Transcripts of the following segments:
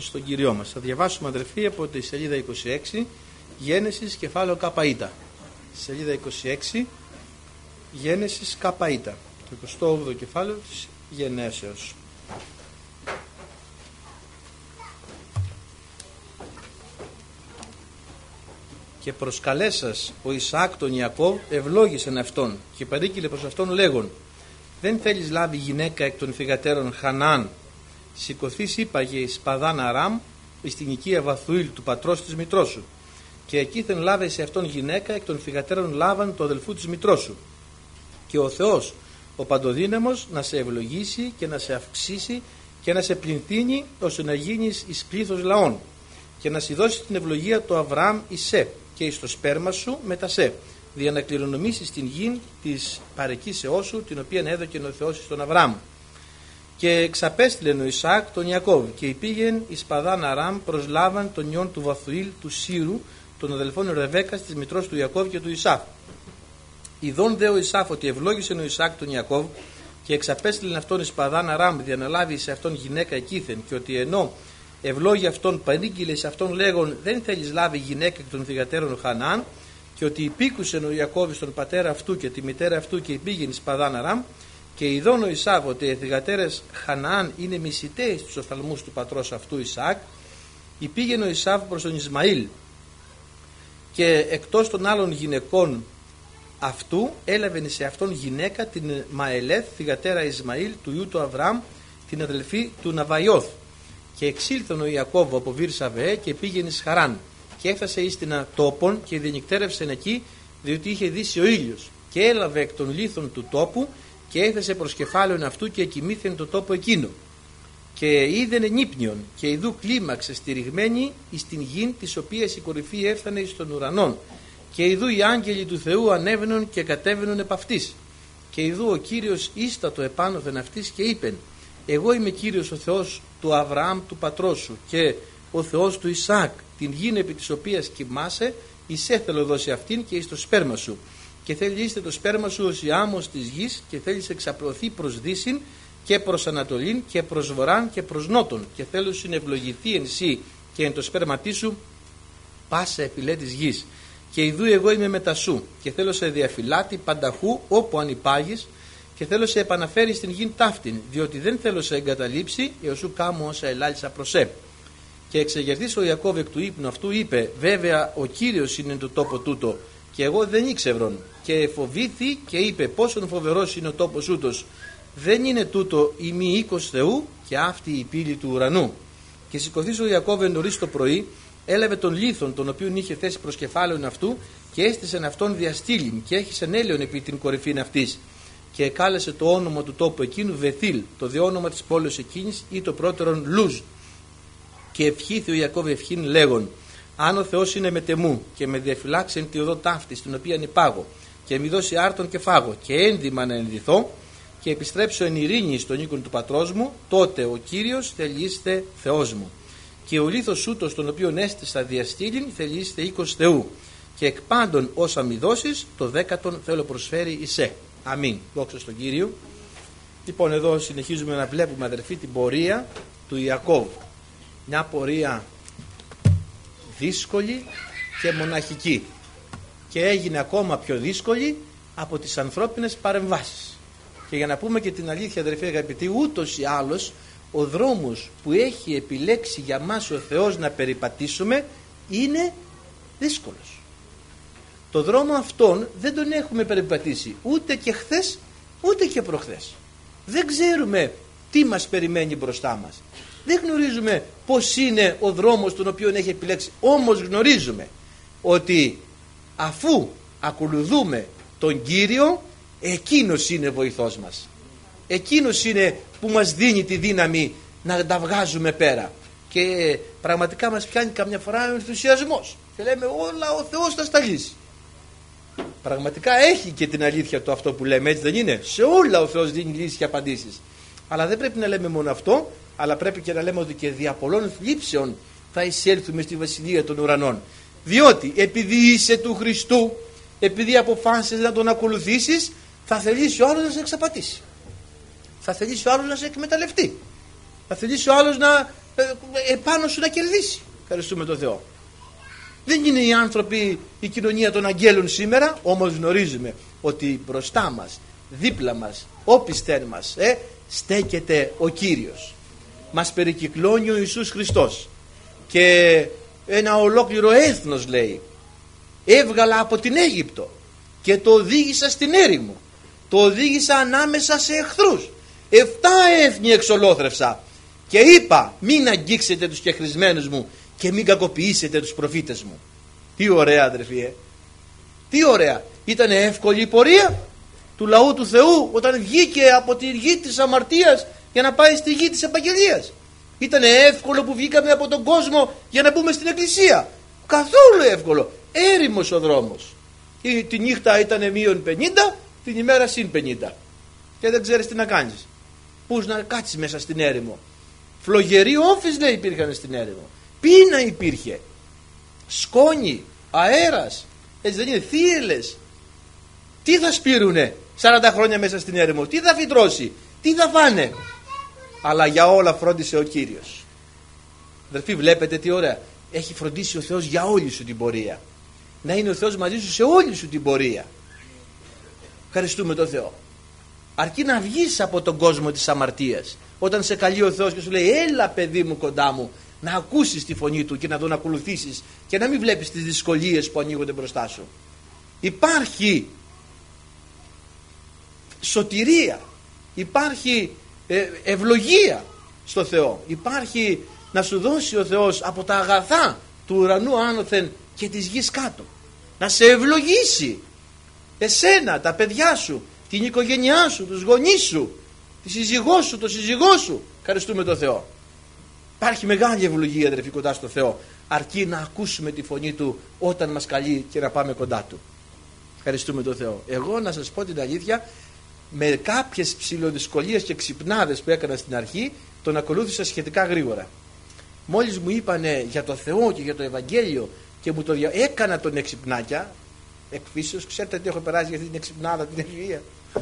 στον Κυριό μας. Θα διαβάσουμε, αδερφοί, από τη σελίδα 26, Γένεσης, κεφάλαιο ΚΑΠΑΙΤΑ. Σελίδα 26, Γένεσης ΚΑΠΑΙΤΑ, το 28ο κεφάλαιο της Γενέσεως. Και προσκαλέσας ο Ισαάκ τον Ιακώβ, ευλόγησεν αυτόν και παρήγγειλε προς αυτόν λέγον: δεν θέλεις λάβει γυναίκα εκ των θυγατέρων Χαναάν, σηκωθείς είπαγε εις Παδάν Αράμ, εις την οικία Βαθουήλ του πατρός της μητρός σου, και εκείθεν λάβε σε αυτόν γυναίκα εκ των θυγατέρων Λάβαν του αδελφού της μητρός σου. Και ο Θεός ο παντοδύναμος να σε ευλογήσει και να σε αυξήσει και να σε πληνθύνει ώστε να γίνεις εις πλήθος λαών, και να σου δώσει την ευλογία του Αβραάμ εις σε και εις το σπέρμα σου μετά σε, δια να κληρονομήσεις την γη της παρεκείσεώς σου, την οποία έδωκε ο Θεός στον Αβραάμ. Και εξαπέστειλεν ο Ισαάκ τον Ιακώβ και υπήγεν εις Παδάν Αράμ προς Λάβαν τον ιόν του Βαθουήλ του Σύρου, των αδελφών Ρεβέκας της μητρός του Ιακώβ και του Ισάφ. Ιδών δε ο Ισάφ ότι ευλόγησε ο Ισαάκ τον Ιακώβ και εξαπέστειλεν αυτόν εις Παδάν Αράμ δια να λάβει σε αυτόν γυναίκα εκείθεν, και ότι ενώ ευλόγει αυτόν παρήγγειλε σε αυτόν λέγον: δεν θέλεις λάβει γυναίκα εκ των θυγατέρων Χαναάν, και ότι υπήκουσεν ο Ιακώβ στον πατέρα αυτού και τη μητέρα αυτού και υπήγεν εις Παδάν Αράμ. Και ειδών ο Ισάβ ότι οι θυγατέρες Χαναάν είναι μισητές στους οφθαλμούς του πατρός αυτού Ισαάκ, υπήγαινε ο Ισάβ προς τον Ισμαήλ, και εκτός των άλλων γυναικών αυτού έλαβε σε αυτόν γυναίκα την Μαελέθ, θυγατέρα Ισμαήλ του ιού του Αβραάμ, την αδελφή του Ναβαϊώθ. Και εξήλθον ο Ιακώβ από Βήρσαβε και πήγαινε εις Χαράν, και έφτασε εις την τόπον και διενυκτέρευσεν εκεί, διότι είχε δύσει ο ήλιος, και έλαβε εκ των λίθων του τόπου και έθεσε προς κεφάλαιον αυτού και εκοιμήθεν το τόπο εκείνο. Και είδεν ενύπνιον, και ειδού κλίμαξε στηριγμένη εις την γην, της οποίας η κορυφή έφτανε εις των ουρανών, και ειδού οι άγγελοι του Θεού ανέβαινον και κατέβαινον επ' αυτής. Και ειδού ο Κύριος ίστατο επάνωθεν αυτής και είπεν: εγώ είμαι Κύριος ο Θεός του Αβραάμ του πατρός σου και ο Θεός του Ισαάκ, την γην επί της οποίας κοιμάσαι, εισέ θέλω δώσει αυτήν και εις το σπέρμα σου. Και θέλει είστε το σπέρμα σου ως η άμμος της γης, και θέλει εξαπλωθεί προς δύσιν και προς ανατολήν και προς βορράν και προς νότον, και θέλω συνευλογηθεί εν σύ και εν το σπέρματί σου πάσα επιλέ της γης. Και ιδού εγώ είμαι μετά σου, και θέλω σε διαφυλάτη πανταχού όπου αν υπάγεις, και θέλω σε επαναφέρει στην γην ταύτην, διότι δεν θέλω σε εγκαταλείψει έως σου κάμω όσα ελάλησα προς σε. Και εξεγερθής ο Ιακώβ εκ του ύπνου αυτού είπε: βέβαια ο Κύριος είναι το τόπο τούτο, και εγώ δεν ήξευρον. Και φοβήθη και είπε: πόσον φοβερός είναι ο τόπος ούτος, δεν είναι τούτο η μη οίκος Θεού και αυτή η πύλη του ουρανού. Και σηκωθείς ο Ιακώβ νωρίς το πρωί, έλαβε τον λίθον τον οποίον είχε θέσει προς κεφάλαιον αυτού, και έστησεν αυτόν διαστήλην, και έχησεν έλαιον επί την κορυφήν αυτής. Και εκάλεσε το όνομα του τόπου εκείνου Βεθήλ, το διόνομα της πόλης εκείνης, ή το πρώτερον Λουζ. Και ευχήθη ο Ιακώβ ευχήν λέγον: αν ο Θεός είναι μετεμού και με διαφυλάξεν τη οδό ταύτη, στην οποία υπάγω, και μη δώσει άρτον και φάγω, και ένδυμα να ενδυθώ, και επιστρέψω εν ειρήνη στον οίκον του πατρός μου, τότε ο Κύριος θελήστε Θεός μου. Και ο λίθος ούτος τον οποίον έστησα διαστήλην θελήστε οίκος Θεού. Και εκ πάντων όσα μη δώσεις, το δέκατον θέλω προσφέρει εισέ. Αμήν. Δόξα στον Κύριο. Λοιπόν, εδώ συνεχίζουμε να βλέπουμε, αδερφοί, την πορεία του Ιακώβ. Μια πορεία δύσκολη και μοναχική, και έγινε ακόμα πιο δύσκολη από τις ανθρώπινες παρεμβάσεις. Και για να πούμε και την αλήθεια, αδερφοί αγαπητοί, ούτως ή άλλως ο δρόμος που έχει επιλέξει για μας ο Θεός να περιπατήσουμε είναι δύσκολος. Το δρόμο αυτόν δεν τον έχουμε περιπατήσει ούτε και χθες ούτε και προχθές. Δεν ξέρουμε τι μας περιμένει μπροστά μας. Δεν γνωρίζουμε πώς είναι ο δρόμος τον οποίο έχει επιλέξει. Όμως γνωρίζουμε ότι αφού ακολουθούμε τον Κύριο, εκείνος είναι βοηθός μας. Εκείνος είναι που μας δίνει τη δύναμη να τα βγάζουμε πέρα. Και πραγματικά μας πιάνει καμιά φορά ο ενθουσιασμός και λέμε όλα ο Θεός θα στα λύσει. Πραγματικά έχει και την αλήθεια του αυτό που λέμε, έτσι δεν είναι? Σε όλα ο Θεός δίνει λύσεις και απαντήσεις. Αλλά δεν πρέπει να λέμε μόνο αυτό, αλλά πρέπει και να λέμε ότι και δια πολλών θλίψεων θα εισέλθουμε στη βασιλεία των ουρανών. Διότι επειδή είσαι του Χριστού, επειδή αποφάσισες να τον ακολουθήσεις, θα θελήσει ο άλλος να σε εξαπατήσει. Θα θελήσει ο άλλος να σε εκμεταλλευτεί. Θα θελήσει ο άλλος να επάνω σου να κερδίσει. Ευχαριστούμε τον Θεό. Δεν είναι οι άνθρωποι η κοινωνία των αγγέλων σήμερα, όμως γνωρίζουμε ότι μπροστά μας, δίπλα μας, όπισθεν μας στέκεται ο Κύριος. Μας περικυκλώνει ο Ιησούς Χριστός και ένα ολόκληρο έθνος, λέει, έβγαλα από την Αίγυπτο και το οδήγησα στην έρημο, το οδήγησα ανάμεσα σε εχθρούς, 7 έθνη εξολόθρευσα και είπα μην αγγίξετε τους κεχρισμένους μου και μην κακοποιήσετε τους προφήτες μου. Τι ωραία, αδερφοί, τι ωραία. Ήταν εύκολη η πορεία του λαού του Θεού όταν βγήκε από τη γη της αμαρτίας για να πάει στη γη της επαγγελίας. Ήταν εύκολο που βγήκαμε από τον κόσμο για να μπούμε στην εκκλησία. Καθόλου εύκολο. Έρημος ο δρόμος. Τη νύχτα ήταν -50, την ημέρα +50. Και δεν ξέρεις τι να κάνεις. Πούς να κάτσεις μέσα στην έρημο. Φλογεροί όφεις, λέει, υπήρχαν στην έρημο. Πείνα υπήρχε. Σκόνη, αέρας. Έτσι δεν είναι, θύελες. Τι θα σπείρουνε 40 χρόνια μέσα στην έρημο? Τι θα φυτρώσει? Τι θα φάνε? Αλλά για όλα φρόντισε ο Κύριος. Αδερφοί, βλέπετε τι ωραία. Έχει φροντίσει ο Θεός για όλη σου την πορεία. Να είναι ο Θεός μαζί σου σε όλη σου την πορεία. Ευχαριστούμε τον Θεό. Αρκεί να βγεις από τον κόσμο της αμαρτίας. Όταν σε καλεί ο Θεός και σου λέει έλα παιδί μου κοντά μου, να ακούσεις τη φωνή του και να τον ακολουθήσεις και να μην βλέπεις τις δυσκολίες που ανοίγονται μπροστά σου. Υπάρχει σωτηρία, υπάρχει ευλογία στο Θεό, υπάρχει να σου δώσει ο Θεός από τα αγαθά του ουρανού άνωθεν και της γης κάτω, να σε ευλογήσει εσένα, τα παιδιά σου, την οικογένειά σου, τους γονείς σου, τη σύζυγό σου, το σύζυγό σου. Ευχαριστούμε τον Θεό. Υπάρχει μεγάλη ευλογία, αδερφοί, κοντά στο Θεό, αρκεί να ακούσουμε τη φωνή του όταν μας καλεί και να πάμε κοντά του. Ευχαριστούμε τον Θεό. Εγώ να σας πω την αλήθεια, με κάποιες ψηλοδυσκολίες και ξυπνάδες που έκανα στην αρχή, τον ακολούθησα σχετικά γρήγορα. Μόλις μου είπανε για το Θεό και για το Ευαγγέλιο και μου το έκανα τον εξυπνάκια, εκφύσεως, ξέρετε τι έχω περάσει για αυτή την εξυπνάδα, την ευφυΐα.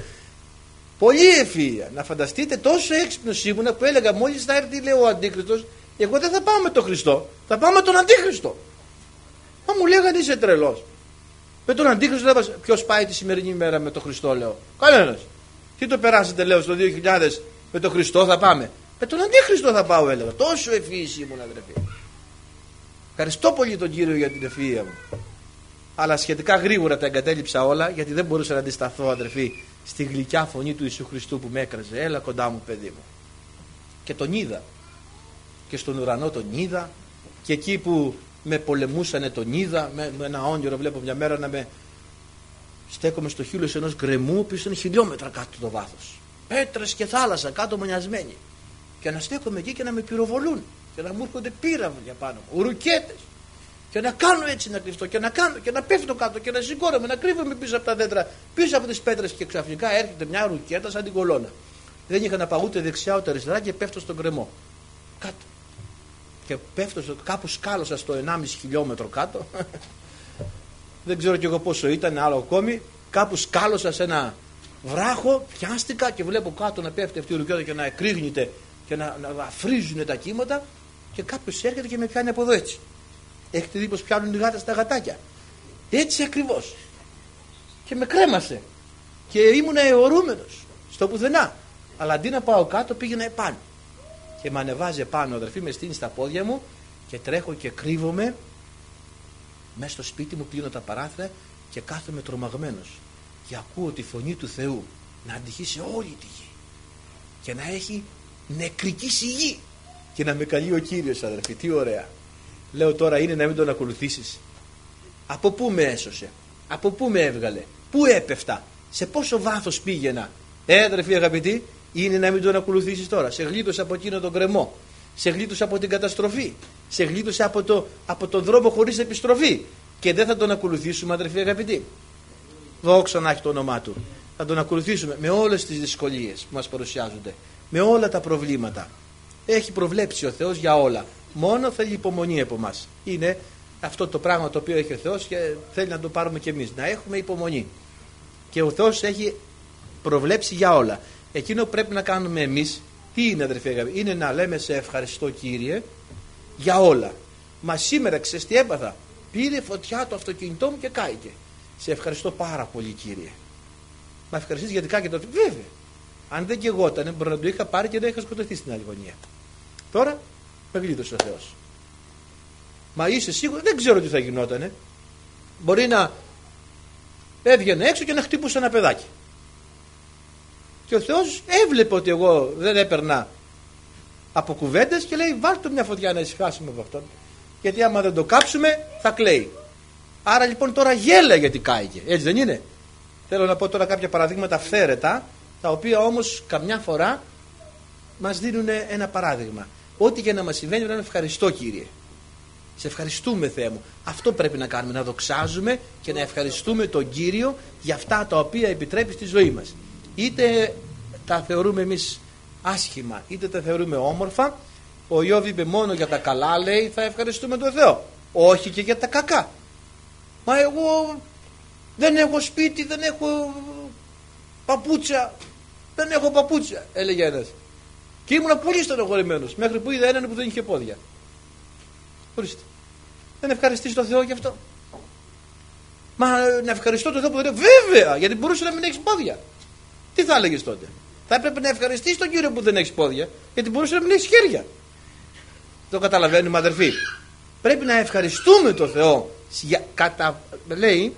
Πολύ ευφυΐα. Να φανταστείτε, τόσο έξυπνος ήμουνα που έλεγα μόλις θα έρθει, λέει, ο Αντίχριστος, εγώ δεν θα πάω με τον Χριστό, θα πάω με τον Αντίχριστο. Μα μου λέγανε είσαι τρελός. Με τον Αντίχριστο δεν πας. Ποιος πάει τη σημερινή μέρα με τον Χριστό, λέω? Κανένας. Τι το περάσετε, λέω, στο 2000 με τον Χριστό θα πάμε? Με τον Αντίχριστο θα πάω, έλεγα. Τόσο ευφυής ήμουν, αδερφοί. Ευχαριστώ πολύ τον Κύριο για την ευφυΐα μου. Αλλά σχετικά γρήγορα τα εγκατέλειψα όλα, γιατί δεν μπορούσα να αντισταθώ, αδερφοί, στη γλυκιά φωνή του Ιησού Χριστού που με έκραζε. Έλα κοντά μου, παιδί μου. Και τον είδα. Και στον ουρανό τον είδα. Και εκεί που με πολεμούσανε τον είδα. Με ένα όνειρο βλέπω μια μέρα να με στέκομαι στο χείλος ενός γκρεμού που ήταν χιλιόμετρα κάτω το βάθος. Πέτρες και θάλασσα κάτω μονιασμένη. Και να στέκομαι εκεί και να με πυροβολούν. Και να μου έρχονται πύραυλοι πάνω μου. Ουρουκέτες. Και να κάνω έτσι να κρυφτώ και να κάνω και να πέφτω κάτω και να σηκώνομαι, να κρύβομαι πίσω από τα δέντρα, πίσω από τις πέτρες και ξαφνικά έρχεται μια ρουκέτα σαν την κολόνα. Δεν είχα να πάω ούτε δεξιά ούτε αριστερά και πέφτω στον κρεμό. Κάτω. Και πέφτω, κάπου σκάλωσα στο 1,5 χιλιόμετρο κάτω. Δεν ξέρω κι εγώ πόσο ήταν, άλλο ακόμη. Κάπου σκάλωσα σε ένα βράχο, πιάστηκα και βλέπω κάτω να πέφτει αυτή η ρουκέτα και να εκρήγνεται και να αφρίζουν τα κύματα. Και κάποιος έρχεται και με πιάνει από εδώ έτσι. Έχετε δει πως πιάνουν οι γάτες τα γατάκια? Έτσι ακριβώς. Και με κρέμασε. Και ήμουνα αιωρούμενος στο πουθενά. Αλλά αντί να πάω κάτω πήγαινα επάνω. Και με ανεβάζει επάνω, αδερφή, με στείνει στα πόδια μου και τρέχω και κρύβομαι μέσα στο σπίτι μου, κλείνω τα παράθυρα και κάθομαι τρομαγμένος. Και ακούω τη φωνή του Θεού να αντυχεί σε όλη τη γη. Και να έχει νεκρική σιγή. Και να με καλεί ο Κύριος, αδερφή. Τι ωραία. Λέω τώρα είναι να μην τον ακολουθήσεις. Από πού με έσωσε? Από πού με έβγαλε? Πού έπεφτα? Σε πόσο βάθος πήγαινα? Αδερφοί αγαπητοί, είναι να μην τον ακολουθήσεις τώρα. Σε γλίτωσε από εκείνο τον κρεμό. Σε γλίτωσε από την καταστροφή. Σε γλίτωσε από τον δρόμο χωρίς επιστροφή. Και δεν θα τον ακολουθήσουμε, αδερφοί αγαπητοί? Δόξα να έχει το όνομά του. Θα τον ακολουθήσουμε με όλες τις δυσκολίες που μας παρουσιάζονται. Με όλα τα προβλήματα. Έχει προβλέψει ο Θεός για όλα. Μόνο θέλει υπομονή από μας. Είναι αυτό το πράγμα το οποίο έχει ο Θεός και θέλει να το πάρουμε κι εμείς. Να έχουμε υπομονή. Και ο Θεός έχει προβλέψει για όλα. Εκείνο που πρέπει να κάνουμε εμείς Τι είναι, αδερφοί αγαπητοί? Είναι να λέμε σε ευχαριστώ Κύριε για όλα. Μα σήμερα ξέρεις τι έπαθα? Πήρε φωτιά το αυτοκίνητό μου και κάηκε. Σε ευχαριστώ πάρα πολύ Κύριε. Μα ευχαριστείς γιατί κάηκε το αυτοκίνητο? Βέβαια. Αν δεν καιγότανε, μπορεί να το είχα πάρει και δεν είχα σκοτωθεί στην άλλη γωνία. Τώρα με γλίτωσε ο Θεός. Μα είσαι σίγουρο? Δεν ξέρω τι θα γινότανε. Μπορεί να έβγαινε έξω και να χτύπουσε ένα παιδάκι. Και ο Θεός έβλεπε ότι εγώ δεν έπαιρνα από κουβέντες και λέει βάλτε μια φωτιά να ησυχάσουμε από αυτόν. Γιατί άμα δεν το κάψουμε θα κλαίει. Άρα λοιπόν τώρα γέλα γιατί κάηκε. Έτσι δεν είναι? Θέλω να πω τώρα κάποια παραδείγματα αυθαίρετα, τα οποία όμως καμιά φορά μας δίνουν ένα παράδειγμα. Ό,τι και να μας συμβαίνει να είναι ευχαριστώ Κύριε. Σε ευχαριστούμε Θεέ μου. Αυτό πρέπει να κάνουμε, να δοξάζουμε και να ευχαριστούμε τον Κύριο για αυτά τα οποία επιτρέπει στη ζωή μας. Είτε τα θεωρούμε εμείς άσχημα, είτε τα θεωρούμε όμορφα. Ο Ιώβ είπε μόνο για τα καλά, λέει, θα ευχαριστούμε τον Θεό. Όχι και για τα κακά. Μα εγώ δεν έχω σπίτι, δεν έχω παπούτσια. Δεν έχω παπούτσια, έλεγε ένας. Και ήμουν πολύ στενοχωρημένος, μέχρι που είδα έναν που δεν είχε πόδια. Ορίστε. Δεν ευχαριστείς τον Θεό γι' αυτό? Μα να ευχαριστώ τον Θεό που δεν έχει. Βέβαια, γιατί μπορούσε να μην έχει πόδια. Τι θα έλεγες τότε? Θα έπρεπε να ευχαριστείς τον Κύριο που δεν έχει πόδια, γιατί μπορούσε να μην έχει χέρια. Το καταλαβαίνουμε, αδερφοί? Πρέπει να ευχαριστούμε τον Θεό. Λέει,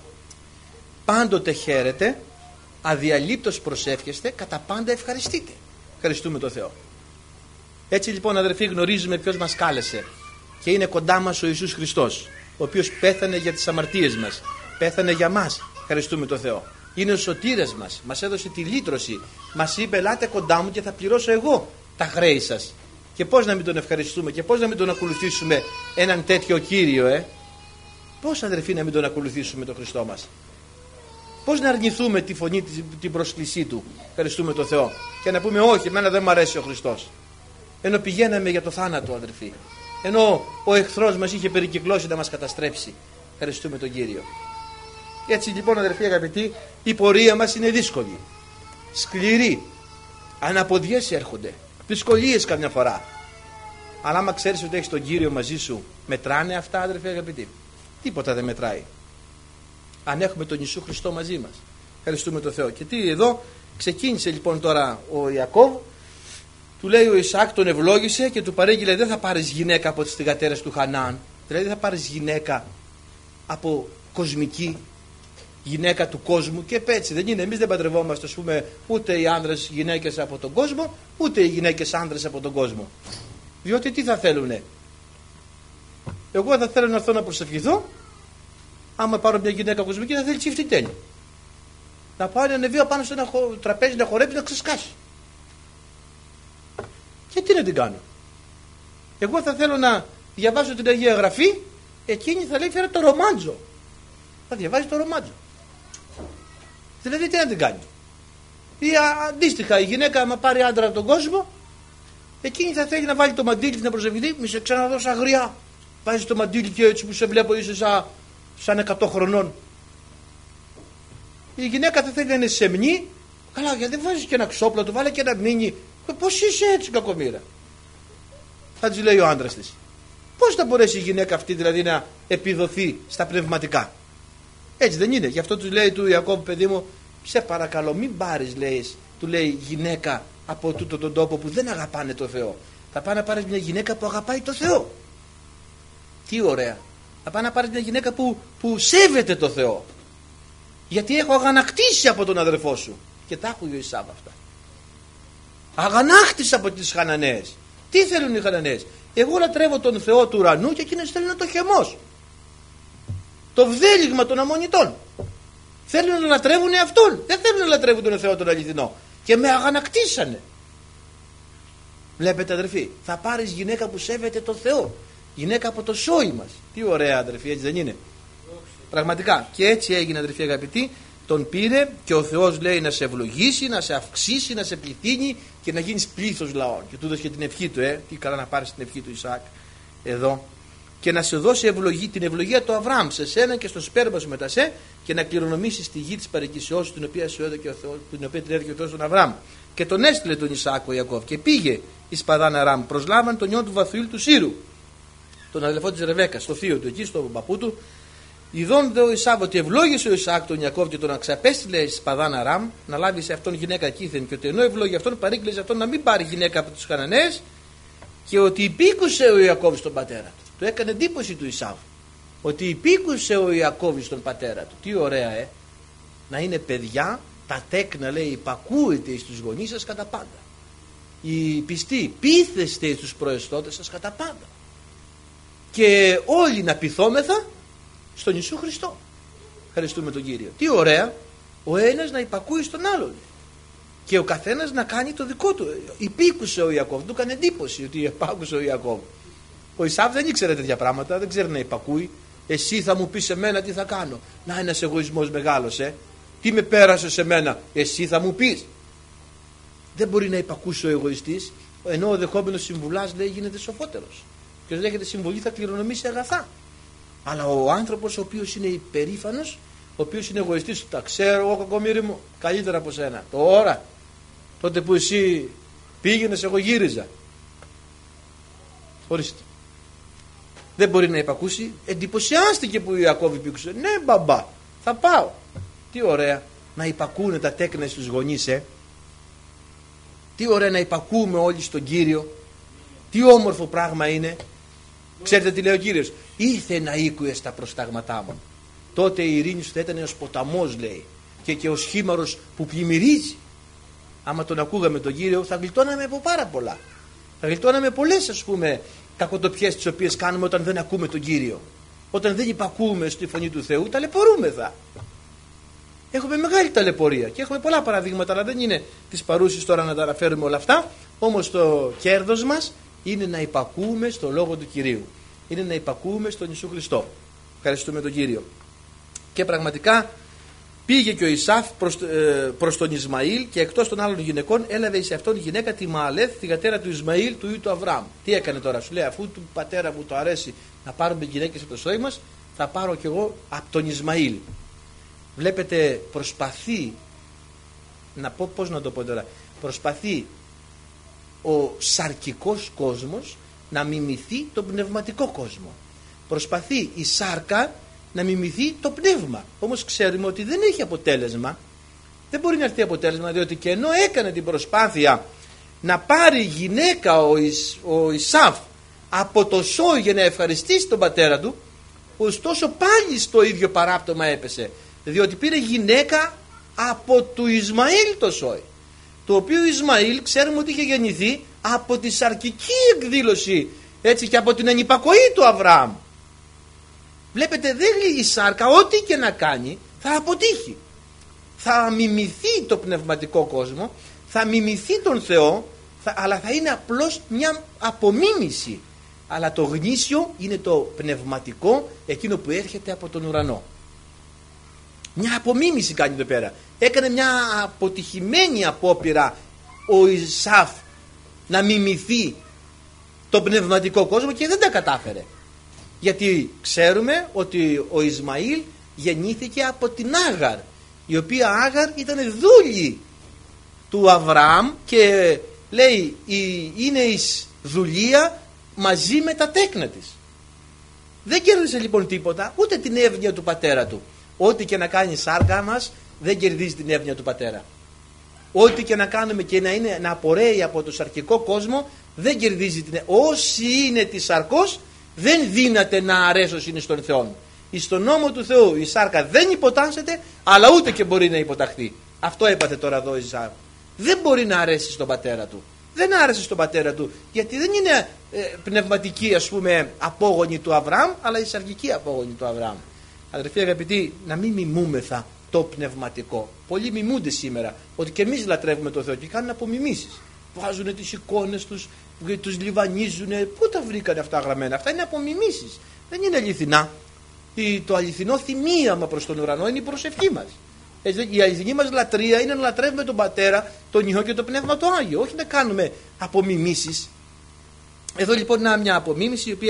πάντοτε χαίρετε, αδιαλείπτως προσεύχεστε, κατά πάντα ευχαριστείτε. Ευχαριστούμε τον Θεό. Έτσι λοιπόν, αδερφοί, γνωρίζουμε ποιος μας κάλεσε. Και είναι κοντά μας ο Ιησούς Χριστός, ο οποίος πέθανε για τις αμαρτίες μας. Πέθανε για μας. Ευχαριστούμε τον Θεό. Είναι ο σωτήρας μας. Μας έδωσε τη λύτρωση. Μας είπε ελάτε κοντά μου και θα πληρώσω εγώ τα χρέη σας. Και πώς να μην τον ευχαριστούμε και πώς να μην τον ακολουθήσουμε έναν τέτοιο Κύριο, Πώς, αδερφοί, να μην τον ακολουθήσουμε τον Χριστό μας? Πώς να αρνηθούμε τη φωνή, την πρόσκλησή του? Ευχαριστούμε τον Θεό. Και να πούμε όχι, εμένα δεν μου αρέσει ο Χριστός. Ενώ πηγαίναμε για το θάνατο, αδερφοί. Ενώ ο εχθρός μας είχε περικυκλώσει να μας καταστρέψει. Ευχαριστούμε τον Κύριο. Έτσι λοιπόν, αδερφοί αγαπητοί, η πορεία μας είναι δύσκολη, σκληρή, αναποδιές έρχονται, δυσκολίες καμιά φορά. Αλλά άμα ξέρεις ότι έχεις τον Κύριο μαζί σου, μετράνε αυτά, αδερφοί αγαπητοί? Τίποτα δεν μετράει. Αν έχουμε τον Ιησού Χριστό μαζί μας. Ευχαριστούμε τον Θεό. Και τι εδώ ξεκίνησε λοιπόν τώρα ο Ιακώβ. Του λέει ο Ισαάκ, τον ευλόγησε και του παρήγγειλε δεν θα πάρεις γυναίκα από τις θυγατέρες του Χανάν. Δηλαδή δεν θα πάρεις γυναίκα από κοσμική, γυναίκα του κόσμου. Και έτσι δεν είναι? Εμείς δεν παντρευόμαστε, ας πούμε, ούτε οι άνδρες γυναίκες από τον κόσμο, ούτε οι γυναίκες άνδρες από τον κόσμο. Διότι τι θα θέλουνε? Εγώ θα θέλω να έρθω να προσευχηθώ. Άμα πάρω μια γυναίκα κοσμική θα θέλει τσιφτιτέλη. Να πάει να ανεβεί πάνω σε ένα τραπέζι να χορέψει, να ξεσκάσει. Και τι να την κάνω? Εγώ θα θέλω να διαβάσω την Αγία Γραφή, εκείνη θα λέει φέρε το ρομάντζο. Θα διαβάζει το ρομάντζο. Δηλαδή τι να την κάνει? Ή αντίστοιχα η γυναίκα άμα πάρει άντρα από τον κόσμο, εκείνη θα θέλει να βάλει το μαντίλι να προσευχηθεί, μη σε ξαναδώσω αγριά. Βάζει το μαντίλι και έτσι που σε βλέπω είσαι σαν 100 χρονών. Η γυναίκα θα θέλει να είναι σεμνή. Καλά, γιατί δεν βάζεις και ένα ξόπλο, του βάλε και ένα μίνι. Πώς είσαι έτσι, κακομοίρα? Θα της λέει ο άντρας της. Πώς θα μπορέσει η γυναίκα αυτή δηλαδή να επιδοθεί στα πνευματικά? Έτσι δεν είναι? Γι' αυτό του λέει του Ιακώβ, παιδί μου, σε παρακαλώ μην πάρεις, λέει, του λέει, γυναίκα από τούτο τον τόπο που δεν αγαπάνε το Θεό. Θα πάει να πάρεις μια γυναίκα που αγαπάει το Θεό. Τι ωραία. Θα πάει να πάρεις μια γυναίκα που σέβεται το Θεό. Γιατί έχω αγανακτήσει από τον αδερφό σου. Και τα έχω ο Ισάβ αυτά. Αγανάκτησα από τις Χαναναίες. Τι θέλουν οι Χαναναίες? Εγώ λατρεύω τον Θεό του ουρανού και εκείνες θέλουν το χεμός, το βδέλιγμα των αμμονιτών. Θέλουν να λατρεύουν αυτόν. Δεν θέλουν να λατρεύουν τον Θεό τον αληθινό. Και με αγανακτήσανε. Βλέπετε, αδερφοί, θα πάρεις γυναίκα που σέβεται τον Θεό. Γυναίκα από το σόι μας. Τι ωραία, αδερφοί, έτσι δεν είναι? Πραγματικά. Και έτσι έγινε, αδερφοί αγαπητοί. Τον πήρε και ο Θεός λέει να σε ευλογήσει, να σε αυξήσει, να σε πληθύνει και να γίνεις πλήθος λαών. Και του έδωσε και την ευχή του, τι καλά να πάρεις την ευχή του Ισαάκ εδώ. και να σε δώσει την ευλογία του Αβραάμ σε σένα και στο σπέρμα σου μετά σε, και να κληρονομήσεις τη γη της παρεκκλησιός την οποία την οποία την έδωκε ο Θεός στον Αβραάμ. Και τον έστειλε τον Ισαάκ ο Ιακώβ και πήγε εις Παδάν Αράμ, προσλάβαν τον γιο του Βαθουήλ του Σύρου, τον αδελφό της Ρεβέκας, το θείο του εκεί, στον παππού του. Ειδών δε ο Ισάβ ότι ευλόγησε ο Ισαάκ τον Ιακώβ και τον αξαπέστειλε εις Παδάν Αράμ να λάβει σε αυτόν γυναίκα κήθεν, και ότι ενώ ευλόγησε αυτόν παρήκλεσε αυτόν να μην πάρει γυναίκα από τους Χαναναίες, και ότι υπήκουσε ο Ιακώβ στον πατέρα του. Του έκανε εντύπωση του Ισάβ ότι υπήκουσε ο Ιακώβ στον πατέρα του. Τι ωραία, να είναι παιδιά, τα τέκνα λέει, υπακούετε στους γονείς σας κατά πάντα. Οι πιστοί πείθεστε στους προεστώτες σας κατά πάντα. Και όλοι να πειθόμεθα στον Ιησού Χριστό. Ευχαριστούμε τον Κύριο. Τι ωραία, ο ένας να υπακούει στον άλλον και ο καθένας να κάνει το δικό του. Υπήκουσε ο Ιακώβ, του έκανε εντύπωση ότι υπάκουσε ο Ιακώβ. Ο Ισάβ δεν ήξερε τέτοια πράγματα, δεν ξέρει να υπακούει. Εσύ θα μου πεις σε μένα τι θα κάνω. Να, ένας εγωισμός μεγάλος, Τι με πέρασε σε μένα, εσύ θα μου πεις. Δεν μπορεί να υπακούσει ο εγωιστής, ενώ ο δεχόμενος συμβουλάς λέει γίνεται σοφότερος. Και δέχεται συμβουλή θα κληρονομήσει αγαθά. Αλλά ο άνθρωπος ο οποίος είναι υπερήφανος, ο οποίος είναι εγωιστής, τα ξέρω εγώ κακομοίρη μου καλύτερα από σένα. Τώρα, τότε που εσύ πήγαινες, εγώ γύριζα. Ορίστε. Δεν μπορεί να υπακούσει. Εντυπωσιάστηκε που ο Ιακώβ υπήκουσε. Ναι, μπαμπά, θα πάω. Τι ωραία να υπακούνε τα τέκνα στους γονείς, Τι ωραία να υπακούμε όλοι στον Κύριο. Τι όμορφο πράγμα είναι. Ξέρετε τι λέει ο Κύριος? Ήθε να ήκουες τα προστάγματά μου. Τότε η ειρήνη σου θα ήταν ένας ποταμός, λέει, και ο σχήμαρος που πλημμυρίζει. Άμα τον ακούγαμε τον Κύριο θα γλιτώναμε από πάρα πολλά. Θα γλιτώναμε πολλές, ας πούμε, κακοτοπιές τις οποίες κάνουμε όταν δεν ακούμε τον Κύριο. Όταν δεν υπακούμε στη φωνή του Θεού, ταλαιπωρούμεθα. Έχουμε μεγάλη ταλαιπωρία και έχουμε πολλά παραδείγματα, αλλά δεν είναι της παρούσης τώρα να τα αναφέρουμε όλα αυτά. Όμως το κέρδος μας είναι να υπακούμε στο Λόγο του Κυρίου. Είναι να υπακούμε στον Ιησού Χριστό. Ευχαριστούμε τον Κύριο. Και πραγματικά πήγε και ο Ισάφ προς τον Ισμαήλ και εκτός των άλλων γυναικών έλαβε σε αυτόν γυναίκα τη Μααλέθ, τη γατέρα του Ισμαήλ, του ιού του Αβραάμ. Τι έκανε τώρα? Σου λέει, αφού του πατέρα μου το αρέσει να πάρουμε γυναίκες από το σώμα μας, θα πάρω κι εγώ από τον Ισμαήλ. Βλέπετε, προσπαθεί να πω, πώς να το πω τώρα, προσπαθεί ο σαρκικός κόσμος να μιμηθεί τον πνευματικό κόσμο. Προσπαθεί η σάρκα να μιμηθεί το πνεύμα. Όμως ξέρουμε ότι δεν έχει αποτέλεσμα. Δεν μπορεί να έρθει αποτέλεσμα, διότι και ενώ έκανε την προσπάθεια να πάρει γυναίκα ο Ισάβ από το σόι για να ευχαριστήσει τον πατέρα του, ωστόσο πάλι στο ίδιο παράπτωμα έπεσε, διότι πήρε γυναίκα από του Ισμαήλ το σόι, το οποίο ο Ισμαήλ ξέρουμε ότι είχε γεννηθεί από τη σαρκική εκδήλωση, έτσι, και από την ανυπακοή του Αβραάμ. Βλέπετε, δεν λέει η σάρκα ό,τι και να κάνει θα αποτύχει. Θα μιμηθεί το πνευματικό κόσμο, θα μιμηθεί τον Θεό, αλλά θα είναι απλώς μια απομίμηση. Αλλά το γνήσιο είναι το πνευματικό, εκείνο που έρχεται από τον ουρανό. Μια απομίμηση κάνει εδώ πέρα. Έκανε μια αποτυχημένη απόπειρα ο Ισάφ να μιμηθεί το πνευματικό κόσμο και δεν τα κατάφερε. Γιατί ξέρουμε ότι ο Ισμαήλ γεννήθηκε από την Άγαρ, η οποία Άγαρ ήταν δούλη του Αβραάμ και λέει είναι εις δουλεία μαζί με τα τέκνα της. Δεν κέρδισε λοιπόν τίποτα, ούτε την εύνοια του πατέρα του. Ό,τι και να κάνει η σάρκα μας δεν κερδίζει την εύνοια του πατέρα. Ό,τι και να κάνουμε και να απορρέει από το σαρκικό κόσμο δεν κερδίζει την εύνοια. Όσοι είναι της σαρκός δεν δύναται να αρέσουν είναι στον Θεό. Στον νόμο του Θεού η σάρκα δεν υποτάσσεται, αλλά ούτε και μπορεί να υποταχθεί. Αυτό έπαθε τώρα εδώ η Ισάβ. Δεν μπορεί να αρέσει στον πατέρα του. Δεν άρεσε στον πατέρα του, γιατί δεν είναι πνευματική, ας πούμε, απόγονη του Αβραάμ, αλλά η σαρκική απόγονη του Αβραάμ. Αδερφοί αγαπητοί, να μην μιμούμεθα το πνευματικό. Πολλοί μιμούνται σήμερα ότι και εμείς λατρεύουμε τον Θεό και κάνουν απομιμήσεις. Βάζουν τις εικόνες τους, τους λιβανίζουν. Πού τα βρήκανε αυτά γραμμένα? Αυτά είναι απομιμήσεις. Δεν είναι αληθινά. Το αληθινό θυμίαμα προς τον ουρανό είναι η προσευχή μας. Η αληθινή μας λατρεία είναι να λατρεύουμε τον Πατέρα, τον Υιό και το Πνεύμα το Άγιο, όχι να κάνουμε απομιμήσεις. Εδώ λοιπόν είναι μια απομίμηση η οποία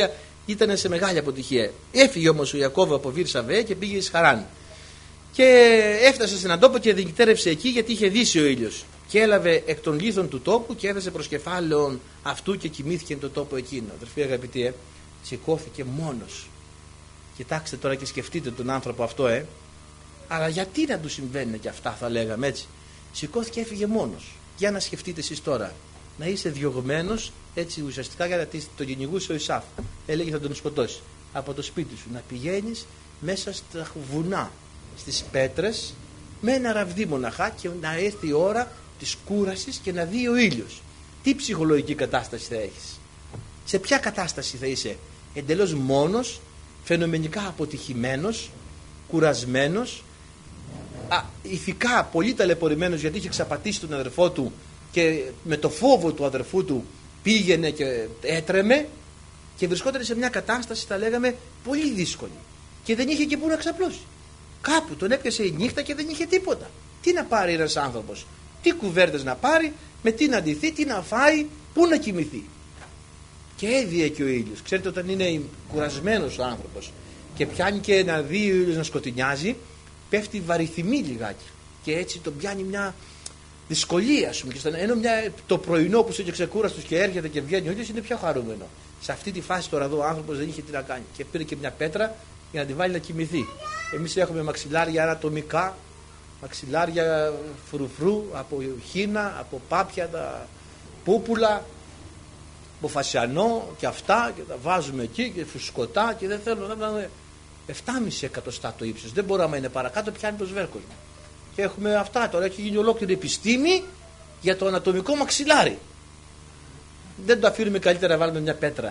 ήταν σε μεγάλη αποτυχία. Έφυγε όμως ο Ιακώβ από Βήρσαβε και πήγε εις Χαράν. Και έφτασε σε έναν τόπο και δικτέρευσε εκεί γιατί είχε δύσει ο ήλιος. Και έλαβε εκ των λίθων του τόπου και έδεσε προς κεφάλαιον αυτού και κοιμήθηκε εν το τόπο εκείνο. Αδερφοί αγαπητοί, σηκώθηκε μόνος. Κοιτάξτε τώρα και σκεφτείτε τον άνθρωπο αυτό, Αλλά γιατί να του συμβαίνουν και αυτά, θα λέγαμε έτσι. Σηκώθηκε, έφυγε μόνος. Για να σκεφτείτε εσείς τώρα. Να είσαι διωγμένος, έτσι ουσιαστικά, γιατί τον κυνηγούσε ο Ισάφ. Έλεγε θα τον σκοτώσει. Από το σπίτι σου να πηγαίνεις μέσα στα βουνά, στις πέτρες, με ένα ραβδί μοναχά και να έρθει η ώρα της κούρασης και να δει ο ήλιος. Τι ψυχολογική κατάσταση θα έχεις? Σε ποια κατάσταση θα είσαι? Εντελώς μόνος, φαινομενικά αποτυχημένος, κουρασμένος, ηθικά πολύ ταλαιπωρημένος γιατί είχε ξαπατήσει τον αδερφό του και με το φόβο του αδερφού του πήγαινε και έτρεμε και βρισκόταν σε μια κατάσταση, θα λέγαμε, πολύ δύσκολη και δεν είχε και πού να ξαπλώσει. Κάπου τον έπιασε η νύχτα και δεν είχε τίποτα. Τι να πάρει ένας άνθρωπος? Τι κουβέρτες να πάρει? Με τι να ντυθεί? Τι να φάει? Πού να κοιμηθεί? Και έδιε και ο ήλιος. Ξέρετε, όταν είναι κουρασμένος ο άνθρωπος και πιάνει και να δει ο ήλιος να σκοτεινιάζει, πέφτει βαριθυμή λιγάκι και έτσι τον πιάνει μια δυσκολία, ας πούμε. Ενώ το πρωινό που είσαι και ξεκούραστος και έρχεται και βγαίνει ο ήλιος είναι πιο χαρούμενο. Σε αυτή τη φάση τώρα εδώ ο άνθρωπος δεν είχε τι να κάνει και πήρε και μια πέτρα για να τη βάλει να κοιμηθεί. Εμείς έχουμε μαξιλάρια ανατομικά, μαξιλάρια φρουφρού από χίνα, από πάπια, τα πούπουλα, από φασιανό και αυτά, και τα βάζουμε εκεί και φουσκωτά και δεν θέλω να βγάλουμε 7,5 εκατοστά το ύψος. Δεν μπορώ, άμα είναι παρακάτω πιάνει το σβέρκος μου. Και έχουμε αυτά τώρα, έχει γίνει ολόκληρη επιστήμη για το ανατομικό μαξιλάρι. Δεν το αφήνουμε καλύτερα να βάλουμε μια πέτρα?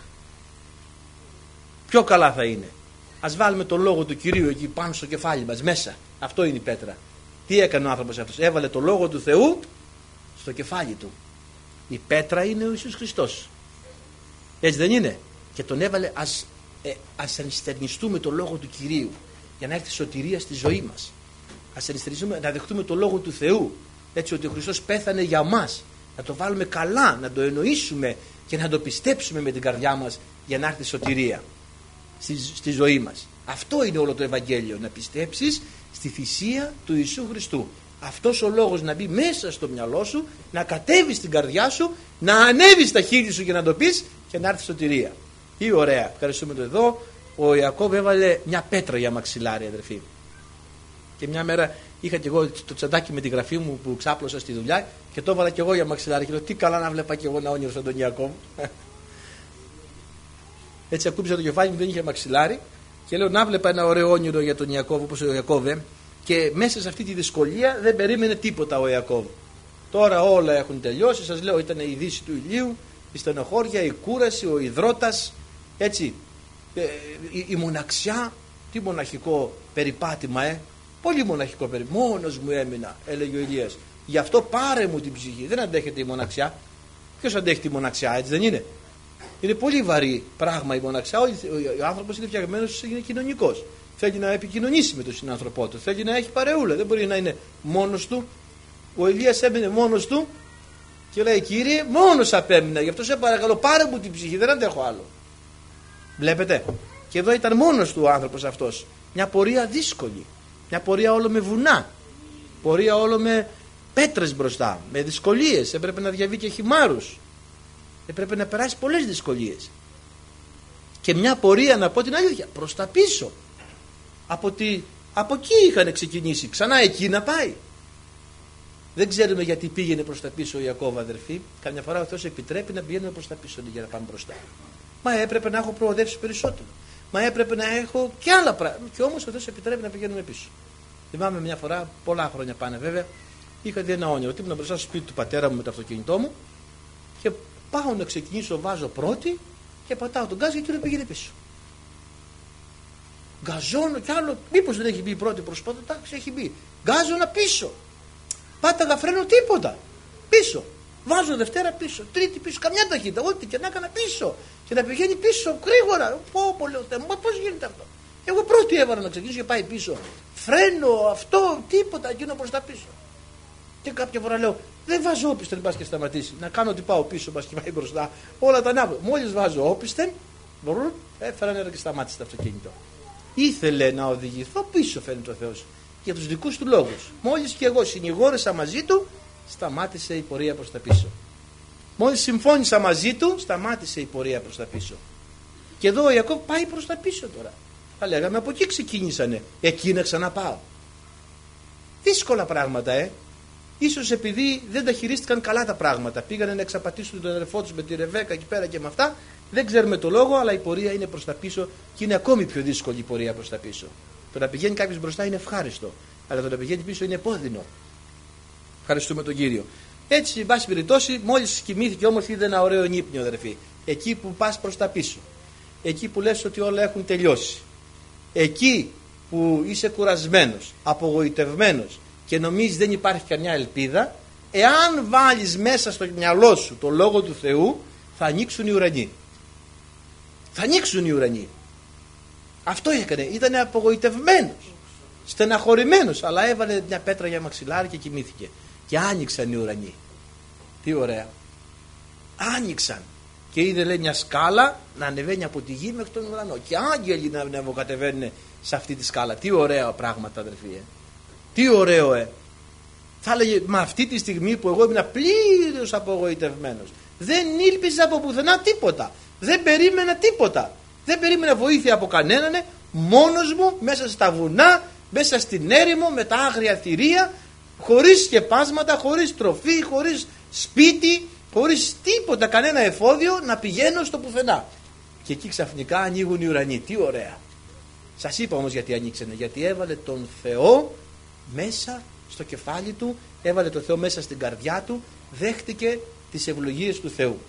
Πιο καλά θα είναι. Ας βάλουμε τον λόγο του Κυρίου εκεί πάνω στο κεφάλι μας μέσα. Αυτό είναι η πέτρα. Τι έκανε ο άνθρωπος αυτός? Έβαλε το λόγο του Θεού στο κεφάλι του. Η πέτρα είναι ο Ιησούς Χριστός. Έτσι δεν είναι? Και τον έβαλε, ας ενστερνιστούμε το λόγο του Κυρίου για να έρθει σωτηρία στη ζωή μας. Ας ενστερνιστούμε να δεχτούμε το λόγο του Θεού, έτσι ότι ο Χριστός πέθανε για μας. Να το βάλουμε καλά, να το εννοήσουμε και να το πιστέψουμε με την καρδιά μας για να έρθει σωτηρία στη ζωή μας. Αυτό είναι όλο το Ευαγγέλιο, να πιστέψεις στη θυσία του Ιησού Χριστού. Αυτός ο λόγος να μπει μέσα στο μυαλό σου, να κατέβει στην καρδιά σου, να ανέβει στα χείλη σου και να το πεις και να έρθει σωτηρία. Τι ωραία, ευχαριστούμε το εδώ. Ο Ιακώβ έβαλε μια πέτρα για μαξιλάρι, αδερφοί. Και μια μέρα είχα και εγώ το τσαντάκι με τη γραφή μου που ξάπλωσα στη δουλειά και το έβαλα και εγώ για μαξιλάρι. Και λέω, τι καλά να βλέπα και εγώ ένα όνειρο σαν τον Ιακώβ. Έτσι ακούμπησα το κεφάλι μου, δεν είχε μαξιλάρι. Και λέω, να βλέπα ένα ωραίο όνειρο για τον Ιακώβ, όπως ο Ιακώβ. Και μέσα σε αυτή τη δυσκολία δεν περίμενε τίποτα ο Ιακώβ. Τώρα όλα έχουν τελειώσει, σας λέω, ήταν η δύση του ηλίου, η στενοχώρια, η κούραση, ο υδρότας, έτσι, η μοναξιά. Τι μοναχικό περιπάτημα, πολύ μοναχικό περιπάτημα. Μόνος μου έμεινα, έλεγε ο Ηλίας. Γι' αυτό πάρε μου την ψυχή. Δεν αντέχεται η μοναξιά. Ποιος αντέχει τη μοναξιά, έτσι δεν είναι? Είναι πολύ βαρύ πράγμα η μοναξιά. Ο άνθρωπος είναι φτιαγμένος, είναι κοινωνικός. Θέλει να επικοινωνήσει με τον συνάνθρωπό του. Θέλει να έχει παρεούλα. Δεν μπορεί να είναι μόνος του. Ο Ηλίας έμεινε μόνος του και λέει, Κύριε, μόνος απέμεινα. Γι' αυτό σε παρακαλώ, πάρε μου την ψυχή. Δεν αντέχω άλλο. Βλέπετε. Και εδώ ήταν μόνος του ο άνθρωπος αυτός. Μια πορεία δύσκολη. Μια πορεία όλο με βουνά. Πορεία όλο με πέτρες μπροστά. Με δυσκολίες. Έπρεπε να διαβεί και χυμάρους. Έπρεπε να περάσει πολλές δυσκολίες. Και μια πορεία, να πω την αλήθεια, προς τα πίσω. Από εκεί είχαν ξεκινήσει. Ξανά εκεί να πάει. Δεν ξέρουμε γιατί πήγαινε προς τα πίσω ο Ιακώβ, αδερφοί. Καμιά φορά ο Θεός επιτρέπει να πηγαίνουμε προς τα πίσω για να πάμε μπροστά. Μα έπρεπε να έχω προοδεύσει περισσότερο. Μα έπρεπε να έχω και άλλα πράγματα. Και όμως ο Θεός επιτρέπει να πηγαίνουμε πίσω. Θυμάμαι μια φορά, πολλά χρόνια πάνε βέβαια, είχα δει ένα όνειρο. Ήμουν μπροστά στο σπίτι του πατέρα μου με το αυτοκίνητό μου και πάω να ξεκινήσω, βάζω πρώτη και πατάω τον γκάζ και εκείνο πήγαινε πίσω. Γκαζώνω κι άλλο, μήπως δεν έχει μπει η πρώτη προσπάθεια, εντάξει, έχει μπει. Γκάζωνα πίσω. Πάταγα φρένο, τίποτα. Πίσω. Βάζω Δευτέρα πίσω, Τρίτη πίσω, καμιά ταχύτητα. Ό,τι και να έκανα πίσω. Και να πηγαίνει πίσω γρήγορα. Πω, λέω, πώς γίνεται αυτό? Εγώ πρώτη έβαλα να ξεκινήσω και πάει πίσω. Φρένο, αυτό, τίποτα, εκείνο προς τα πίσω. Και κάποια φορά λέω, δεν βάζω όπισθεν, πας και σταματήσει. Να κάνω ότι πάω πίσω, πας και πάει μπροστά. Όλα τα ανάποδα. Μόλις βάζω όπισθεν, Έφερα νερό και σταμάτησε το αυτοκίνητο. Ήθελε να οδηγηθώ πίσω, φαίνεται ο Θεός, για τους δικούς του λόγους. Μόλις και εγώ συνηγόρησα μαζί του, σταμάτησε η πορεία προς τα πίσω. Μόλις συμφώνησα μαζί του, σταμάτησε η πορεία προς τα πίσω. Και εδώ ο Ιακώβ πάει προς τα πίσω τώρα. Θα λέγαμε από εκεί ξεκίνησανε. Εκεί να ξαναπάω. Δύσκολα πράγματα, Ίσως επειδή δεν τα χειρίστηκαν καλά τα πράγματα. Πήγανε να εξαπατήσουν τον αδερφό τους με τη Ρεβέκα εκεί πέρα και με αυτά. Δεν ξέρουμε το λόγο, αλλά η πορεία είναι προς τα πίσω και είναι ακόμη πιο δύσκολη η πορεία προς τα πίσω. Το να πηγαίνει κάποιος μπροστά είναι ευχάριστο, αλλά το να πηγαίνει πίσω είναι επώδυνο. Ευχαριστούμε τον Κύριο. Έτσι, εν πάση περιπτώσει, μόλις κοιμήθηκε όμως είδε ένα ωραίο νύπνιο, αδερφοί. Εκεί που πας προς τα πίσω. Εκεί που λες ότι όλα έχουν τελειώσει. Εκεί που είσαι κουρασμένος, απογοητευμένος και νομίζεις δεν υπάρχει καμιά ελπίδα, εάν βάλεις μέσα στο μυαλό σου το Λόγο του Θεού, θα ανοίξουν οι ουρανοί. Θα ανοίξουν οι ουρανοί. Αυτό έκανε. Ήταν απογοητευμένος, στεναχωρημένος, αλλά έβαλε μια πέτρα για μαξιλάρι και κοιμήθηκε. Και άνοιξαν οι ουρανοί. Τι ωραία. Άνοιξαν. Και είδε, λέει, μια σκάλα να ανεβαίνει από τη γη μέχρι τον ουρανό. Και άγγελοι να ανεβοκατεβαίνουν σε αυτή τη σκάλα. Τι ωραία πράγματα, αδερφοί. Τι ωραίο, Θα έλεγε, μα αυτή τη στιγμή που εγώ ήμουν πλήρως απογοητευμένος, δεν ήλπιζα από πουθενά τίποτα. Δεν περίμενα τίποτα. Δεν περίμενα βοήθεια από κανέναν. Μόνος μου, μέσα στα βουνά, μέσα στην έρημο, με τα άγρια θηρία, χωρίς σκεπάσματα, χωρίς τροφή, χωρίς σπίτι, χωρίς τίποτα, κανένα εφόδιο, να πηγαίνω στο πουθενά. Και εκεί ξαφνικά ανοίγουν οι ουρανοί. Τι ωραία. Σας είπα όμως γιατί ανοίξανε. Γιατί έβαλε τον Θεό μέσα στο κεφάλι του, έβαλε τον Θεό μέσα στην καρδιά του, δέχτηκε τις ευλογίες του Θεού.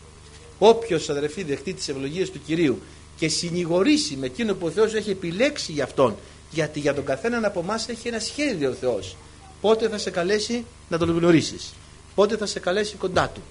Όποιος, αδερφοί, δεχτεί τις ευλογίες του Κυρίου και συνηγορήσει με εκείνο που ο Θεός έχει επιλέξει για αυτόν, γιατί για τον καθέναν από εμάς έχει ένα σχέδιο ο Θεός. Πότε θα σε καλέσει να τον γνωρίσεις, πότε θα σε καλέσει κοντά του,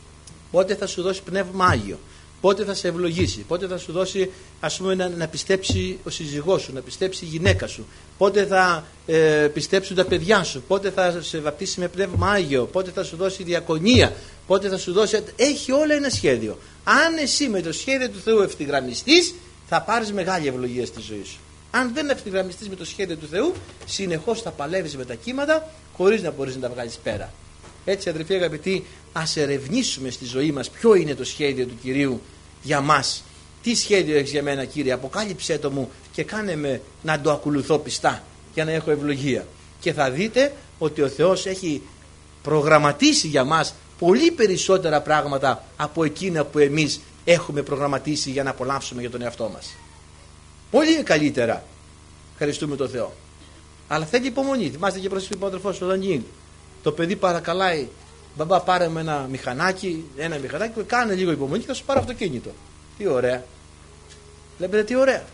πότε θα σου δώσει πνεύμα Άγιο, πότε θα σε ευλογήσει, πότε θα σου δώσει, ας πούμε, να πιστέψει ο σύζυγός σου, να πιστέψει η γυναίκα σου, πότε θα πιστέψουν τα παιδιά σου, πότε θα σε βαπτίσει με πνεύμα Άγιο, πότε θα σου δώσει διακονία, πότε θα σου δώσει. Έχει όλα ένα σχέδιο. Αν εσύ με το σχέδιο του Θεού ευθυγραμμιστείς, θα πάρεις μεγάλη ευλογία στη ζωή σου. Αν δεν ευθυγραμμιστείς με το σχέδιο του Θεού, συνεχώς θα παλεύεις με τα κύματα χωρίς να μπορείς να τα βγάλεις πέρα. Έτσι, αδερφοί αγαπητοί, ας ερευνήσουμε στη ζωή μας ποιο είναι το σχέδιο του Κυρίου για μας. Τι σχέδιο έχεις για μένα, Κύριε? Αποκάλυψέ το μου και κάνε με να το ακολουθώ πιστά για να έχω ευλογία. Και θα δείτε ότι ο Θεός έχει προγραμματίσει για μας πολύ περισσότερα πράγματα από εκείνα που εμείς έχουμε προγραμματίσει για να απολαύσουμε για τον εαυτό μας. Πολύ καλύτερα. Ευχαριστούμε τον Θεό. Αλλά θέλει υπομονή. Θυμάστε και προς τον υπότροφο του Δανιήλ. Το παιδί παρακαλάει, μπαμπά, πάρε με ένα μηχανάκι που κάνε λίγο υπομονή και θα σου πάρω αυτοκίνητο. Τι ωραία. Βλέπετε τι ωραία.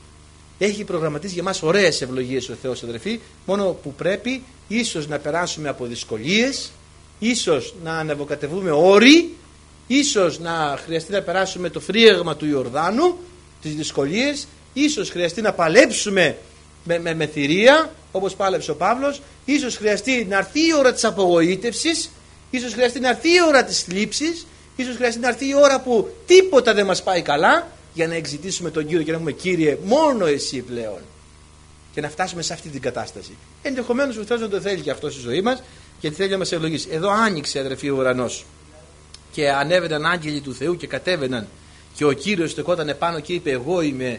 Έχει προγραμματίσει για μας ωραίες ευλογίες ο Θεός, αδερφοί, μόνο που πρέπει ίσως να περάσουμε από δυσκολίες, ίσως να ανεβοκατεβούμε όροι, ίσως να χρειαστεί να περάσουμε το φρύγμα του Ιορδάνου, τις δυσκολίες, ίσως χρειαστεί να παλέψουμε με θηρία, όπως πάλεψε ο Παύλος, ίσως χρειαστεί να έρθει η ώρα της απογοήτευσης, ίσως χρειαστεί να έρθει η ώρα της θλίψης, ίσως χρειαστεί να έρθει η ώρα που τίποτα δεν μας πάει καλά, για να εξητήσουμε τον Κύριο και να πούμε, Κύριε, μόνο εσύ πλέον. Και να φτάσουμε σε αυτή την κατάσταση. Ενδεχομένως ο Θεός να το θέλει και αυτό στη ζωή μας, γιατί θέλει να μας ευλογήσει. Εδώ άνοιξε, αδερφοί, ο ουρανός. Και ανέβαιναν άγγελοι του Θεού και κατέβαιναν. Και ο Κύριος στεκόταν επάνω και είπε, εγώ είμαι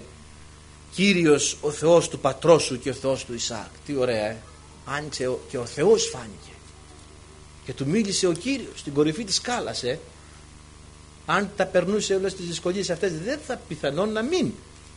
Κύριος, ο Θεός του πατρός σου και ο Θεός του Ισαάκ. Τι ωραία, Άνοιξε και ο Θεός φάνηκε. Και του μίλησε ο Κύριος στην κορυφή της σκάλας, Αν τα περνούσε όλες τις δυσκολίες αυτές, δεν θα πιθανόν να μην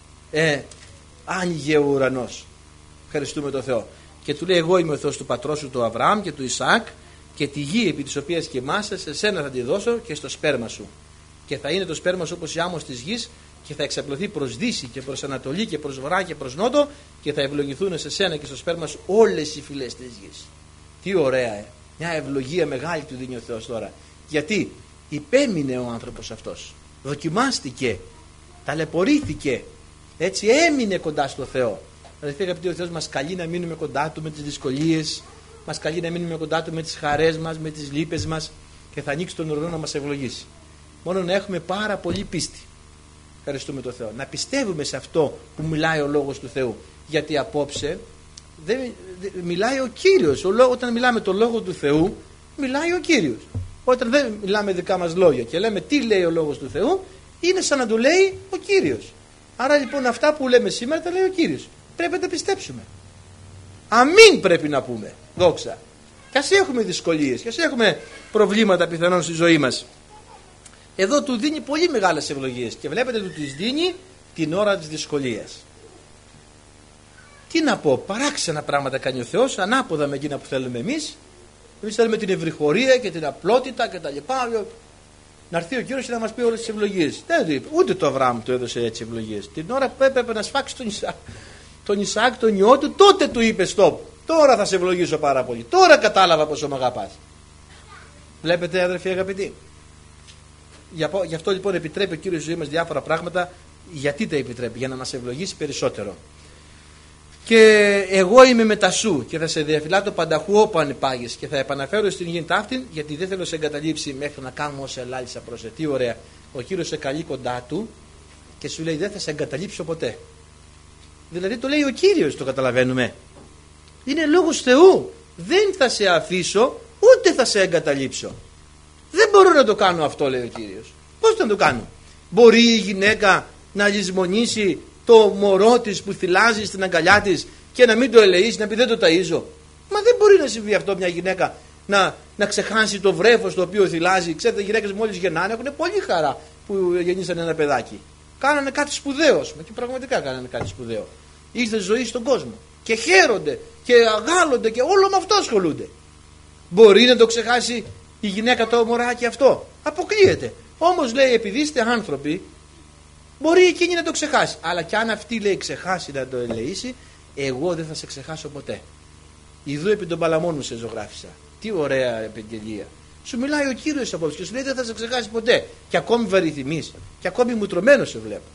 άνοιγε ο ουρανός. Ευχαριστούμε τον Θεό. Και του λέει, εγώ είμαι ο Θεός του πατρός σου, του Αβραάμ και του Ισαάκ, και τη γη επί της οποίας κοιμάσαι, σε σένα θα τη δώσω και στο σπέρμα σου. Και θα είναι το σπέρμα σου όπως η άμμος της γης, και θα εξαπλωθεί προς δύση και προς ανατολή και προς βορρά και προς νότο, και θα ευλογηθούν σε σένα και στο σπέρμα σου όλες οι φυλές της γης. Τι ωραία, Μια ευλογία μεγάλη του δίνει ο Θεός τώρα. Γιατί υπέμεινε ο άνθρωπος αυτός, δοκιμάστηκε, ταλαιπωρήθηκε, έτσι έμεινε κοντά στο Θεό. Δηλαδή, αγαπητοί, ο Θεός μας καλεί να μείνουμε κοντά Του με τις δυσκολίες, μας καλεί να μείνουμε κοντά Του με τις χαρές μας, με τις λύπες μας, και θα ανοίξει τον ουρανό να μας ευλογήσει. Μόνο να έχουμε πάρα πολύ πίστη. Ευχαριστούμε τον Θεό. Να πιστεύουμε σε αυτό που μιλάει ο Λόγος του Θεού. Γιατί απόψε μιλάει ο Κύριος. Όταν μιλάμε τον Λόγο του Θεού, μιλάει ο Κύριος. Όταν δεν μιλάμε δικά μας λόγια και λέμε τι λέει ο Λόγος του Θεού, είναι σαν να του λέει ο Κύριος. Άρα λοιπόν αυτά που λέμε σήμερα τα λέει ο Κύριος. Πρέπει να τα πιστέψουμε. Αμήν πρέπει να πούμε. Δόξα. Και ας έχουμε δυσκολίες, και ας έχουμε προβλήματα πιθανόν στη ζωή μας. Εδώ του δίνει πολύ μεγάλες ευλογίες και βλέπετε του τις δίνει την ώρα της δυσκολίας. Τι να πω, παράξενα πράγματα κάνει ο Θεός, ανάποδα με εκείνα που θέλουμε εμείς. Εμείς θέλουμε την ευρυχωρία και την απλότητα και τα λοιπά. Να έρθει ο Κύριος και να μας πει όλες τις ευλογίες. Δεν το είπε. Ούτε το Αβραάμ του έδωσε έτσι ευλογίες. Την ώρα που έπρεπε να σφάξει τον Ισαάκ, τον ιό του, τότε του είπε stop. Τώρα θα σε ευλογήσω πάρα πολύ. Τώρα κατάλαβα πόσο με αγαπάς. Βλέπετε, αδερφοί αγαπητοί. Γι' αυτό λοιπόν επιτρέπει ο Κύριος στη ζωή μας διάφορα πράγματα. Γιατί τα επιτρέπει? Για να μας ευλογήσει περισσότερο. Και εγώ είμαι μετά σου και θα σε διαφυλάτω πανταχού όπου ανυπάγεις και θα επαναφέρω στην γη ταύτην, γιατί δεν θέλω να σε εγκαταλείψει μέχρι να κάνουμε όσα ελάλησα προς σε. Τι ωραία. Ο Κύριος σε καλεί κοντά του και σου λέει δεν θα σε εγκαταλείψω ποτέ. Δηλαδή το λέει ο Κύριος, το καταλαβαίνουμε. Είναι λόγος Θεού. Δεν θα σε αφήσω ούτε θα σε εγκαταλείψω. Δεν μπορώ να το κάνω αυτό, λέει ο Κύριος. Πώς θα το κάνω? Μπορεί η γυναίκα να λησμονήσει το μωρό της που θυλάζει στην αγκαλιά της και να μην το ελεήσει, να πει δεν το ταΐζω? Μα δεν μπορεί να συμβεί αυτό μια γυναίκα να ξεχάσει το βρέφος το οποίο θυλάζει. Ξέρετε, οι γυναίκες μόλις γεννάνε έχουν πολύ χαρά που γεννήσανε ένα παιδάκι. Κάνανε κάτι σπουδαίο, και πραγματικά κάνανε κάτι σπουδαίο. Ήρθε ζωή στον κόσμο και χαίρονται και αγάλλονται και όλο με αυτό ασχολούνται. Μπορεί να το ξεχάσει η γυναίκα το μωράκι αυτό? Αποκλείεται. Όμως λέει, επειδή είστε άνθρωποι, μπορεί εκείνη να το ξεχάσει. Αλλά και αν αυτή λέει ξεχάσει να το ελεήσει, εγώ δεν θα σε ξεχάσω ποτέ. Ιδού επί των παλαμών μου σε ζωγράφισα. Τι ωραία επαγγελία. Σου μιλάει ο Κύριος απόψε και σου λέει δεν θα σε ξεχάσει ποτέ. Και ακόμη βαρυθυμείς. Και ακόμη μουτρωμένο σε βλέπω.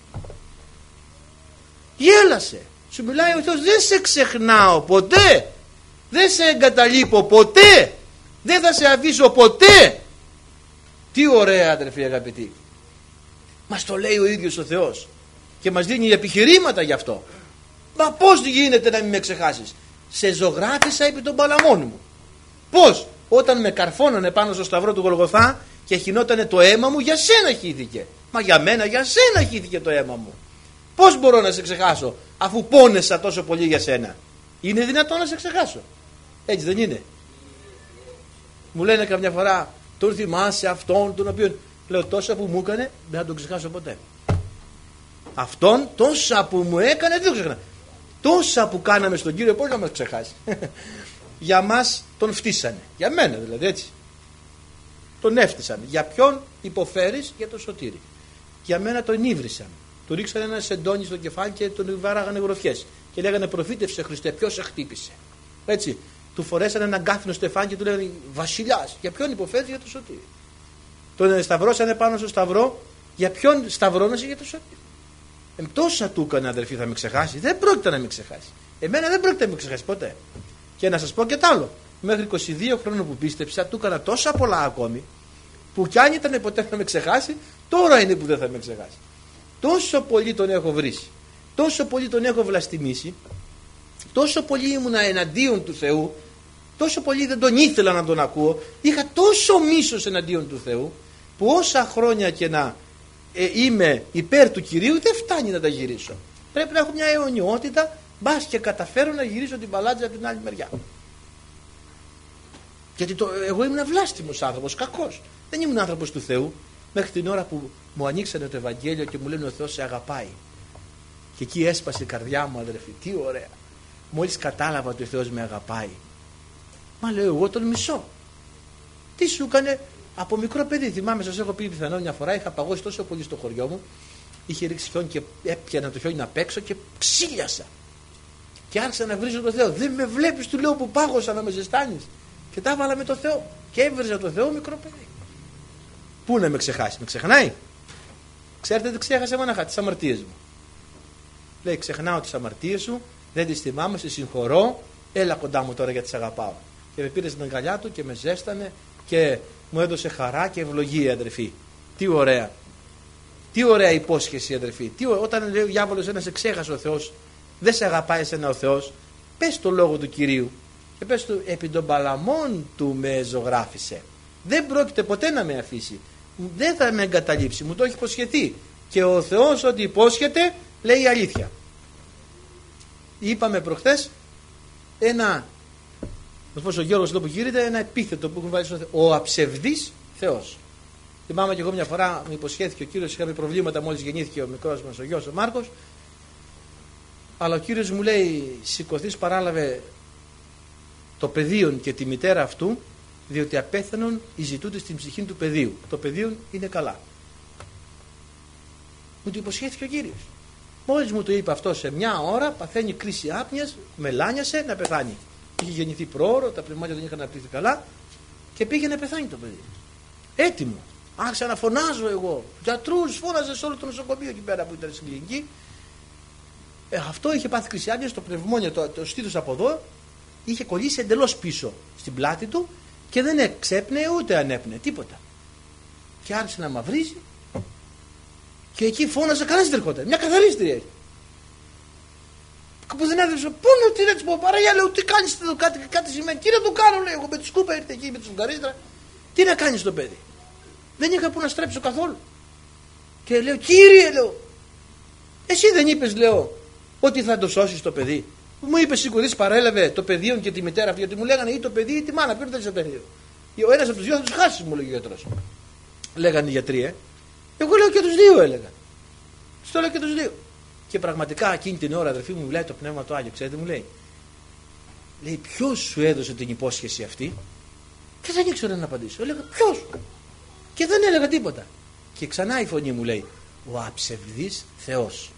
Γέλασε. Σου μιλάει ο Θεός, δεν σε ξεχνάω ποτέ. Δεν σε εγκαταλείπω ποτέ. Δεν θα σε αφήσω ποτέ. Τι ωραία, αδερφοί αγαπητοί. Μας το λέει ο ίδιος ο Θεός και μας δίνει επιχειρήματα γι' αυτό. Μα πώς γίνεται να μην με ξεχάσεις? Σε ζωγράφισα επί των παλαμών μου. Πώς? Όταν με καρφώνανε πάνω στο σταυρό του Γολγοθά και χυνότανε το αίμα μου, για σένα χύθηκε. Μα για μένα, για σένα χύθηκε το αίμα μου. Πώς μπορώ να σε ξεχάσω αφού πόνεσα τόσο πολύ για σένα? Είναι δυνατόν να σε ξεχάσω? Έτσι δεν είναι? Μου λένε καμιά φορά, τον θυμάσαι αυτόν τον οποίον... Λέω, τόσα που μου έκανε δεν θα τον ξεχάσω ποτέ. Αυτόν τόσα που μου έκανε δεν το ξεχνά. Τόσα που κάναμε στον Κύριο, πώς να μας ξεχάσει? Για μας τον φτύσανε. Για μένα δηλαδή, έτσι. Τον έφτυσαν. Για ποιον υποφέρεις? Για τον Σωτήρη. Για μένα τον ύβρισαν. Του ρίξανε ένα σεντόνι στο κεφάλι και τον βάραγανε γροθιές. Και λέγανε προφήτευσε Χριστέ, ποιος σε χτύπησε? Έτσι. Του φορέσανε ένα γκάφινο στεφάνι και του λέγανε βασιλιάς. Για ποιον υποφέρεις? Για τον Σωτήρη. Τον σταυρώσανε πάνω στο σταυρό. Για ποιον σταυρώνασε? Για τον Σωτήρη. Τόσα του έκανε, αδερφοί, θα με ξεχάσει? Δεν πρόκειται να με ξεχάσει. Εμένα δεν πρόκειται να με ξεχάσει ποτέ. Και να σας πω και τ' άλλο. Μέχρι 22 χρόνων που πίστεψα, του έκανα τόσα πολλά ακόμη, που κι αν ήταν ποτέ να με ξεχάσει, τώρα είναι που δεν θα με ξεχάσει. Τόσο πολύ τον έχω βρήσει, τόσο πολύ τον έχω βλαστημίσει, τόσο πολύ ήμουνα εναντίον του Θεού, τόσο πολύ δεν τον ήθελα να τον ακούω, είχα τόσο μίσος εναντίον του Θεού, που όσα χρόνια και να είμαι υπέρ του Κυρίου δεν φτάνει να τα γυρίσω. Πρέπει να έχω μια αιωνιότητα, μπας και καταφέρω να γυρίσω την παλάτσα από την άλλη μεριά. Γιατί εγώ ήμουν βλάστημος άνθρωπος, κακός. Δεν ήμουν άνθρωπος του Θεού, μέχρι την ώρα που μου ανοίξανε το Ευαγγέλιο και μου λένε ο Θεός σε αγαπάει. Και εκεί έσπασε η καρδιά μου, αδερφή. Τι ωραία. Μόλις κατάλαβα ότι ο Θεός με αγαπάει. Μα λέω, εγώ τον μισώ. Τι σου έκανε? Από μικρό παιδί, θυμάμαι, σας έχω πει πιθανόν μια φορά, είχα παγώσει τόσο πολύ στο χωριό μου, είχε ρίξει χιόνι και έπιανα το χιόνι να παίξω και ξύλιασα. Και άρχισα να βρίζω τον Θεό. Δεν με βλέπεις, του λέω, που πάγωσα, να με ζεστάνεις? Και τα έβαλα με το Θεό. Και έβριζα το Θεό μικρό παιδί. Πού να με ξεχάσει? Με ξεχνάει? Ξέρετε τι ξέχασα? Μόναχα τις αμαρτίες μου. Λέει, ξεχνάω τις αμαρτίες σου, δεν τις θυμάμαι, σε συγχωρώ, έλα κοντά μου τώρα γιατί σε αγαπάω. Και με πήρε στην αγκαλιά του και με ζέστανε και μου έδωσε χαρά και ευλογία, αδερφή. Τι ωραία. Τι ωραία υπόσχεση, αδερφοί. Όταν λέει ο διάβολος ένα σε ξέχασε ο Θεός, δεν σε αγαπάει εσένα ο Θεός, πες το λόγο του Κυρίου και πες του, επί των παλαμών του με ζωγράφισε. Δεν πρόκειται ποτέ να με αφήσει. Δεν θα με εγκαταλείψει. Μου το έχει υποσχεθεί. Και ο Θεός ό,τι υπόσχεται λέει αλήθεια. Είπαμε προχθές ένα, όπως ο Γιώργος εδώ που γύρεται, ένα επίθετο που έχουν βάλει στο Θεό. Ο αψευδής Θεός. Θυμάμαι και εγώ μια φορά μου υποσχέθηκε ο Κύριος, είχαμε προβλήματα μόλις γεννήθηκε ο μικρός μας ο γιος ο Μάρκος. Αλλά ο Κύριος μου λέει, σηκωθείς παράλαβε το παιδίον και τη μητέρα αυτού, διότι απέθανον εις ζητούνται στην ψυχή του παιδίου. Το παιδίον είναι καλά. Μου το υποσχέθηκε ο Κύριος. Μόλις μου το είπε αυτό, σε μια ώρα παθαίνει κρίση άπνοιας, μελάνιασε να πεθάνει. Είχε γεννηθεί πρόωρο, τα πνευμάτια δεν είχαν αναπτύχθει καλά και πήγε να πεθάνει το παιδί. Έτοιμο. Άρχισα να φωνάζω εγώ. Γιατρούς, φώναζε σε όλο το νοσοκομείο εκεί πέρα που ήταν στην κλινική. Αυτό είχε πάθει κρίση άπνοιας, το πνευμόνιο, το στήθος από εδώ είχε κολλήσει εντελώς πίσω στην πλάτη του και δεν εξέπνεε ούτε ανέπνεε, τίποτα. Και άρχισε να μαυρίζει και εκεί φώναζε, κανένας δεν ερχόταν. Μια καθαρίστρια έχει. Που δεν έδωσε, πού είναι, τι να της πω, Παραγία, λέω, τι κάνεις εδώ, κάτι σημαίνει. Τι να το κάνω, λέει, εγώ με τη σκούπα ήρθε εκεί με τη σουγκαρίστρα. Τι να κάνεις το παιδί. Δεν είχα που να στρέψω καθόλου. Και λέω, Κύριε, λέω, εσύ δεν είπες, λέω, ότι θα το σώσεις το παιδί. Μου είπε, σηκωθείς, παρέλαβε το παιδίον και τη μητέρα αυτή, γιατί μου λέγανε ή το παιδί ή τη μάνα. Ποιο δεν το παιδί. Ο ένας από τους δύο θα τους χάσει, μου λέγει ο γιατρός. Λέγανε οι γιατροί, Εγώ λέω και τους δύο, έλεγα. Στο λέω και τους δύο. Και πραγματικά εκείνη την ώρα, αδερφή μου, μιλάει το Πνεύμα του Άγιο, ξέρετε, μου λέει. Λέει, ποιος σου έδωσε την υπόσχεση αυτή. Και δεν ήξερα να απαντήσω. Έλεγα, ποιος. Και δεν έλεγα τίποτα. Και ξανά η φωνή μου λέει, ο αψευδής Θεός.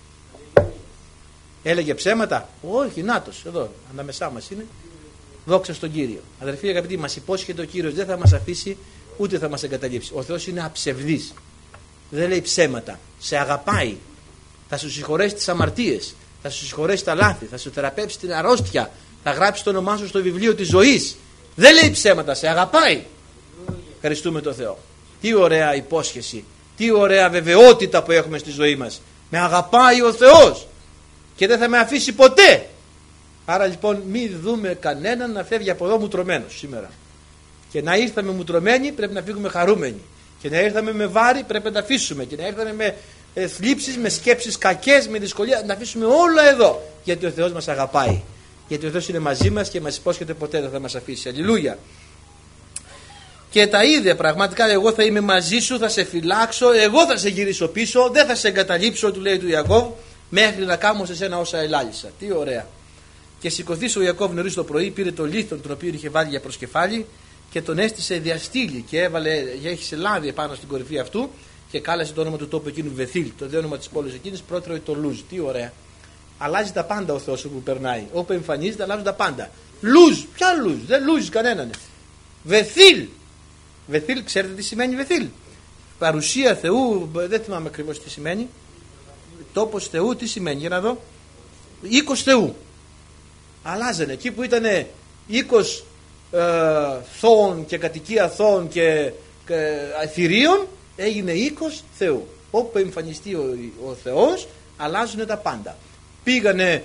Έλεγε ψέματα. Όχι, νάτος, εδώ, ανάμεσά μας είναι. Δόξα στον Κύριο. Αδερφοί αγαπητοί, μας υπόσχεται ο Κύριος, δεν θα μας αφήσει ούτε θα μας εγκαταλείψει. Ο Θεός είναι αψευδής. Δεν λέει ψέματα. Σε αγαπάει. Θα σου συγχωρέσει τις αμαρτίες. Θα σου συγχωρέσει τα λάθη. Θα σου θεραπεύσει την αρρώστια. Θα γράψει το όνομά σου στο βιβλίο της ζωής. Δεν λέει ψέματα. Σε αγαπάει. Ευχαριστούμε τον Θεό. Τι ωραία υπόσχεση. Τι ωραία βεβαιότητα που έχουμε στη ζωή μας. Με αγαπάει ο Θεός. Και δεν θα με αφήσει ποτέ. Άρα λοιπόν μην δούμε κανέναν να φεύγει από εδώ μουτρωμένος σήμερα. Και να ήρθαμε μουτρωμένοι πρέπει να φύγουμε χαρούμενοι. Και να ήρθαμε με βάρη πρέπει να τα αφήσουμε. Και να ήρθαμε με θλίψεις, με σκέψεις κακές, με δυσκολία, να τα αφήσουμε όλα εδώ. Γιατί ο Θεός μας αγαπάει. Γιατί ο Θεός είναι μαζί μας και μας υπόσχεται ποτέ δεν θα μας αφήσει. Αλληλούια. Και τα είδε πραγματικά, εγώ θα είμαι μαζί σου, θα σε φυλάξω, εγώ θα σε γυρίσω πίσω, δεν θα σε εγκαταλείψω, του λέει του Ιακώβ, μέχρι να κάνω σε σένα όσα ελάλησα. Τι ωραία. Και σηκωθείς ο Ιακώβ νωρίς το πρωί, πήρε το λίθον τον οποίο είχε βάλει για προσκεφάλι και τον έστησε διαστήλη και έχισε λάδι επάνω στην κορυφή αυτού και κάλεσε το όνομα του τόπου εκείνου Βεθήλ, το δε όνομα της πόλης εκείνης, πρότρεο το Λούζ. Τι ωραία. Αλλάζει τα πάντα ο Θεός όπου περνάει. Όπου εμφανίζεται αλλάζουν τα πάντα. Λούζ, ποια Λούζ, δεν λούζει κανέναν. Βεθήλ. Βεθήλ, ξέρετε τι σημαίνει Βεθήλ. Παρουσία Θεού, δεν θυμάμαι ακριβώς τι σημαίνει. Τόπος Θεού, τι σημαίνει, για να δω. Οίκος Θεού. Αλλάζανε. Εκεί που ήταν οίκος θόων και κατοικία θόων και θηρίων, έγινε οίκος Θεού. Όπου εμφανιστεί ο Θεός, αλλάζουν τα πάντα. Πήγανε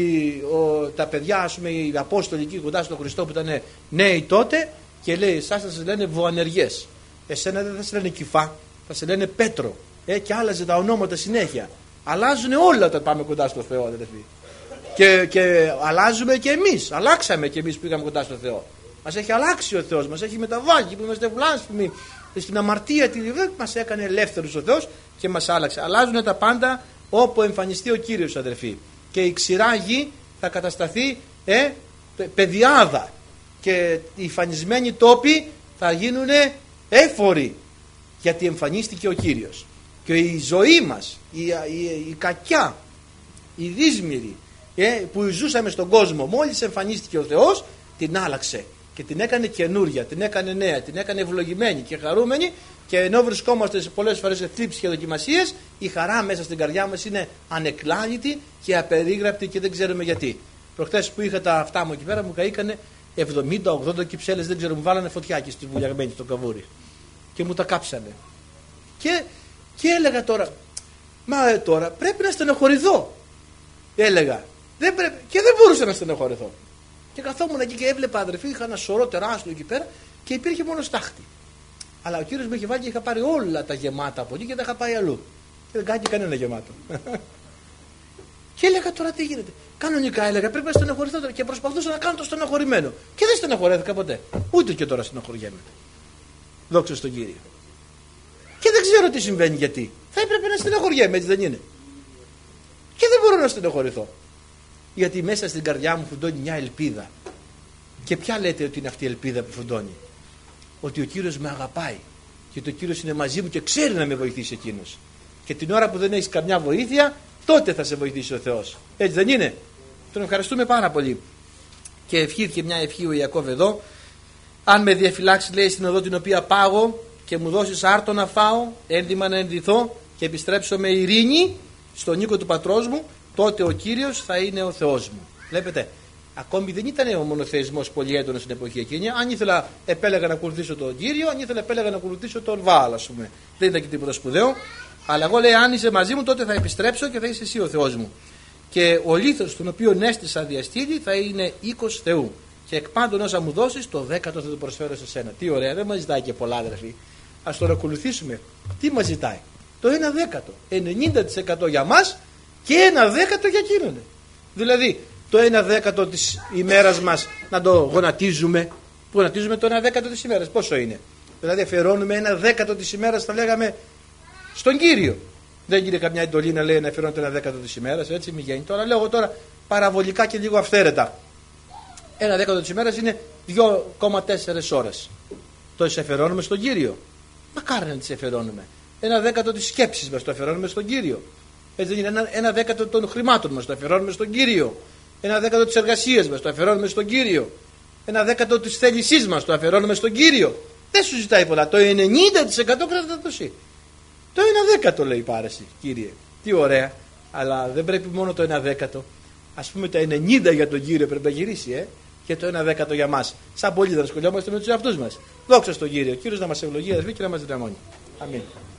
τα παιδιά, ας πούμε, οι Απόστολοι εκεί κοντά στον Χριστό που ήταν νέοι τότε και λέει, εσάς θα σας λένε βοανεργές. Εσένα δεν θα σε λένε Κυφά, θα σε λένε Πέτρο. Και άλλαζε τα ονόματα συνέχεια. Αλλάζουν όλα όταν πάμε κοντά στο Θεό, αδελφοί. Και αλλάζουμε και εμείς. Αλλάξαμε και εμείς που πήγαμε κοντά στο Θεό. Μας έχει αλλάξει ο Θεός, μας έχει μεταβάλει που είμαστε βλάσφημοι στην αμαρτία. Μας έκανε ελεύθερους ο Θεός και μας άλλαξε. Αλλάζουν τα πάντα όπου εμφανιστεί ο Κύριος, αδελφοί. Και η ξηρά γη θα κατασταθεί πεδιάδα. Και οι φανισμένοι τόποι θα γίνουν έφοροι. Γιατί εμφανίστηκε ο Κύριος. Και η ζωή μας, η κακιά, η δύσμηρη που ζούσαμε στον κόσμο, μόλις εμφανίστηκε ο Θεός, την άλλαξε και την έκανε καινούρια, την έκανε νέα, την έκανε ευλογημένη και χαρούμενη. Και ενώ βρισκόμαστε πολλές φορές σε θλίψεις και δοκιμασίες, η χαρά μέσα στην καρδιά μας είναι ανεκλάλητη και απερίγραπτη και δεν ξέρουμε γιατί. Προχθές που είχα τα αυτά μου εκεί πέρα μου καήκανε 70-80 κυψέλες, δεν ξέρω, μου βάλανε φωτιά εκεί στη βουλιαγμένη στο καβούρι και μου τα κάψανε. Και έλεγα τώρα, Μα τώρα πρέπει να στενοχωρηθώ, έλεγα. Και δεν μπορούσα να στενοχωρηθώ. Και καθόμουν εκεί και έβλεπα, αδερφοί, είχα ένα σωρό τεράστιο εκεί πέρα και υπήρχε μόνο στάχτη. Αλλά ο Κύριος με είχε βάλει και είχα πάρει όλα τα γεμάτα από εκεί και τα είχα πάει αλλού. Και δεν κάνει κανένα γεμάτο. Και έλεγα τώρα τι γίνεται. Κανονικά έλεγα πρέπει να στενοχωρηθώ τώρα και προσπαθούσα να κάνω το στενοχωρημένο. Και δεν στενοχωρέθηκα ποτέ. Ούτε και τώρα στενοχωριέμαι. Δόξα στον Κύριο. Και δεν ξέρω τι συμβαίνει γιατί. Θα έπρεπε να στενοχωριέμαι, έτσι δεν είναι? Και δεν μπορώ να στενοχωρηθώ. Γιατί μέσα στην καρδιά μου φουντώνει μια ελπίδα. Και ποια λέτε ότι είναι αυτή η ελπίδα που φουντώνει? Ότι ο Κύριος με αγαπάει. Και ότι ο Κύριος είναι μαζί μου και ξέρει να με βοηθήσει εκείνος. Και την ώρα που δεν έχεις καμιά βοήθεια, τότε θα σε βοηθήσει ο Θεός. Έτσι δεν είναι? Τον ευχαριστούμε πάρα πολύ. Και ευχήθηκε μια ευχή ο Ιακώβ εδώ. Αν με διαφυλάξει, λέει, στην οδό την οποία πάγω και μου δώσεις άρτο να φάω, ένδυμα να ενδυθώ και επιστρέψω με ειρήνη στον οίκο του πατρός μου, τότε ο Κύριος θα είναι ο Θεός μου. Βλέπετε, ακόμη δεν ήταν ο μονοθεϊσμός πολύ έντονος στην εποχή εκείνη. Αν ήθελα, επέλεγα να ακολουθήσω τον Κύριο, αν ήθελα, επέλεγα να ακολουθήσω τον Βάαλ, ας πούμε. Δεν ήταν και τίποτα σπουδαίο. Αλλά εγώ, λέει, αν είσαι μαζί μου, τότε θα επιστρέψω και θα είσαι εσύ ο Θεός μου. Και ο λίθος τον οποίο έστησα διαστήλη θα είναι οίκος Θεού. Και εκ πάντων όσα μου δώσεις, το 10ο θα το προσφέρω σε σένα. Τι ωραία, δεν μας ζητάει και πολλά, αδερφοί. Ας τον ακολουθήσουμε. Τι μας ζητάει? Το 1/10. 90% για μας και 1/10 για εκείνον. Δηλαδή, το 1/10 της ημέρας μας να το γονατίζουμε. Που γονατίζουμε το 1/10 της ημέρας. Πόσο είναι? Δηλαδή, αφιερώνουμε 1/10 της ημέρας, θα λέγαμε, στον Κύριο. Δεν γίνεται καμιά εντολή να λέει να αφιερώνει το 1/10 της ημέρας, έτσι μη γίνει. Τώρα λέω τώρα παραβολικά και λίγο αυθαίρετα. 1/10 της ημέρας είναι 2,4 ώρες. Το αφιερώνουμε στον Κύριο. Μακάρι να τις αφιερώνουμε. 1/10 της σκέψης μας το αφιερώνουμε στον Κύριο. Έτσι δεν είναι? 1/10 των χρημάτων μας το αφιερώνουμε στον Κύριο. 1/10 της εργασίας μας το αφιερώνουμε στον Κύριο. 1/10 της θέλησής μας το αφιερώνουμε στον Κύριο. Δεν σου ζητάει πολλά. Το 90% κρατά το εσύ. Το 1/10 λέει πάρεση, Κύριε. Τι ωραία. Αλλά δεν πρέπει μόνο το 1/10. Ας πούμε το 90 για τον Κύριο πρέπει να γυρίσει, και το 1/10 για μας. Σαν πολλοί δεν ασχολιόμαστε με τους εαυτούς μας. Δόξα στον Κύριο. Ο Κύριος να μας ευλογεί, αδερφοί, και να μας δυναμώνει. Αμήν.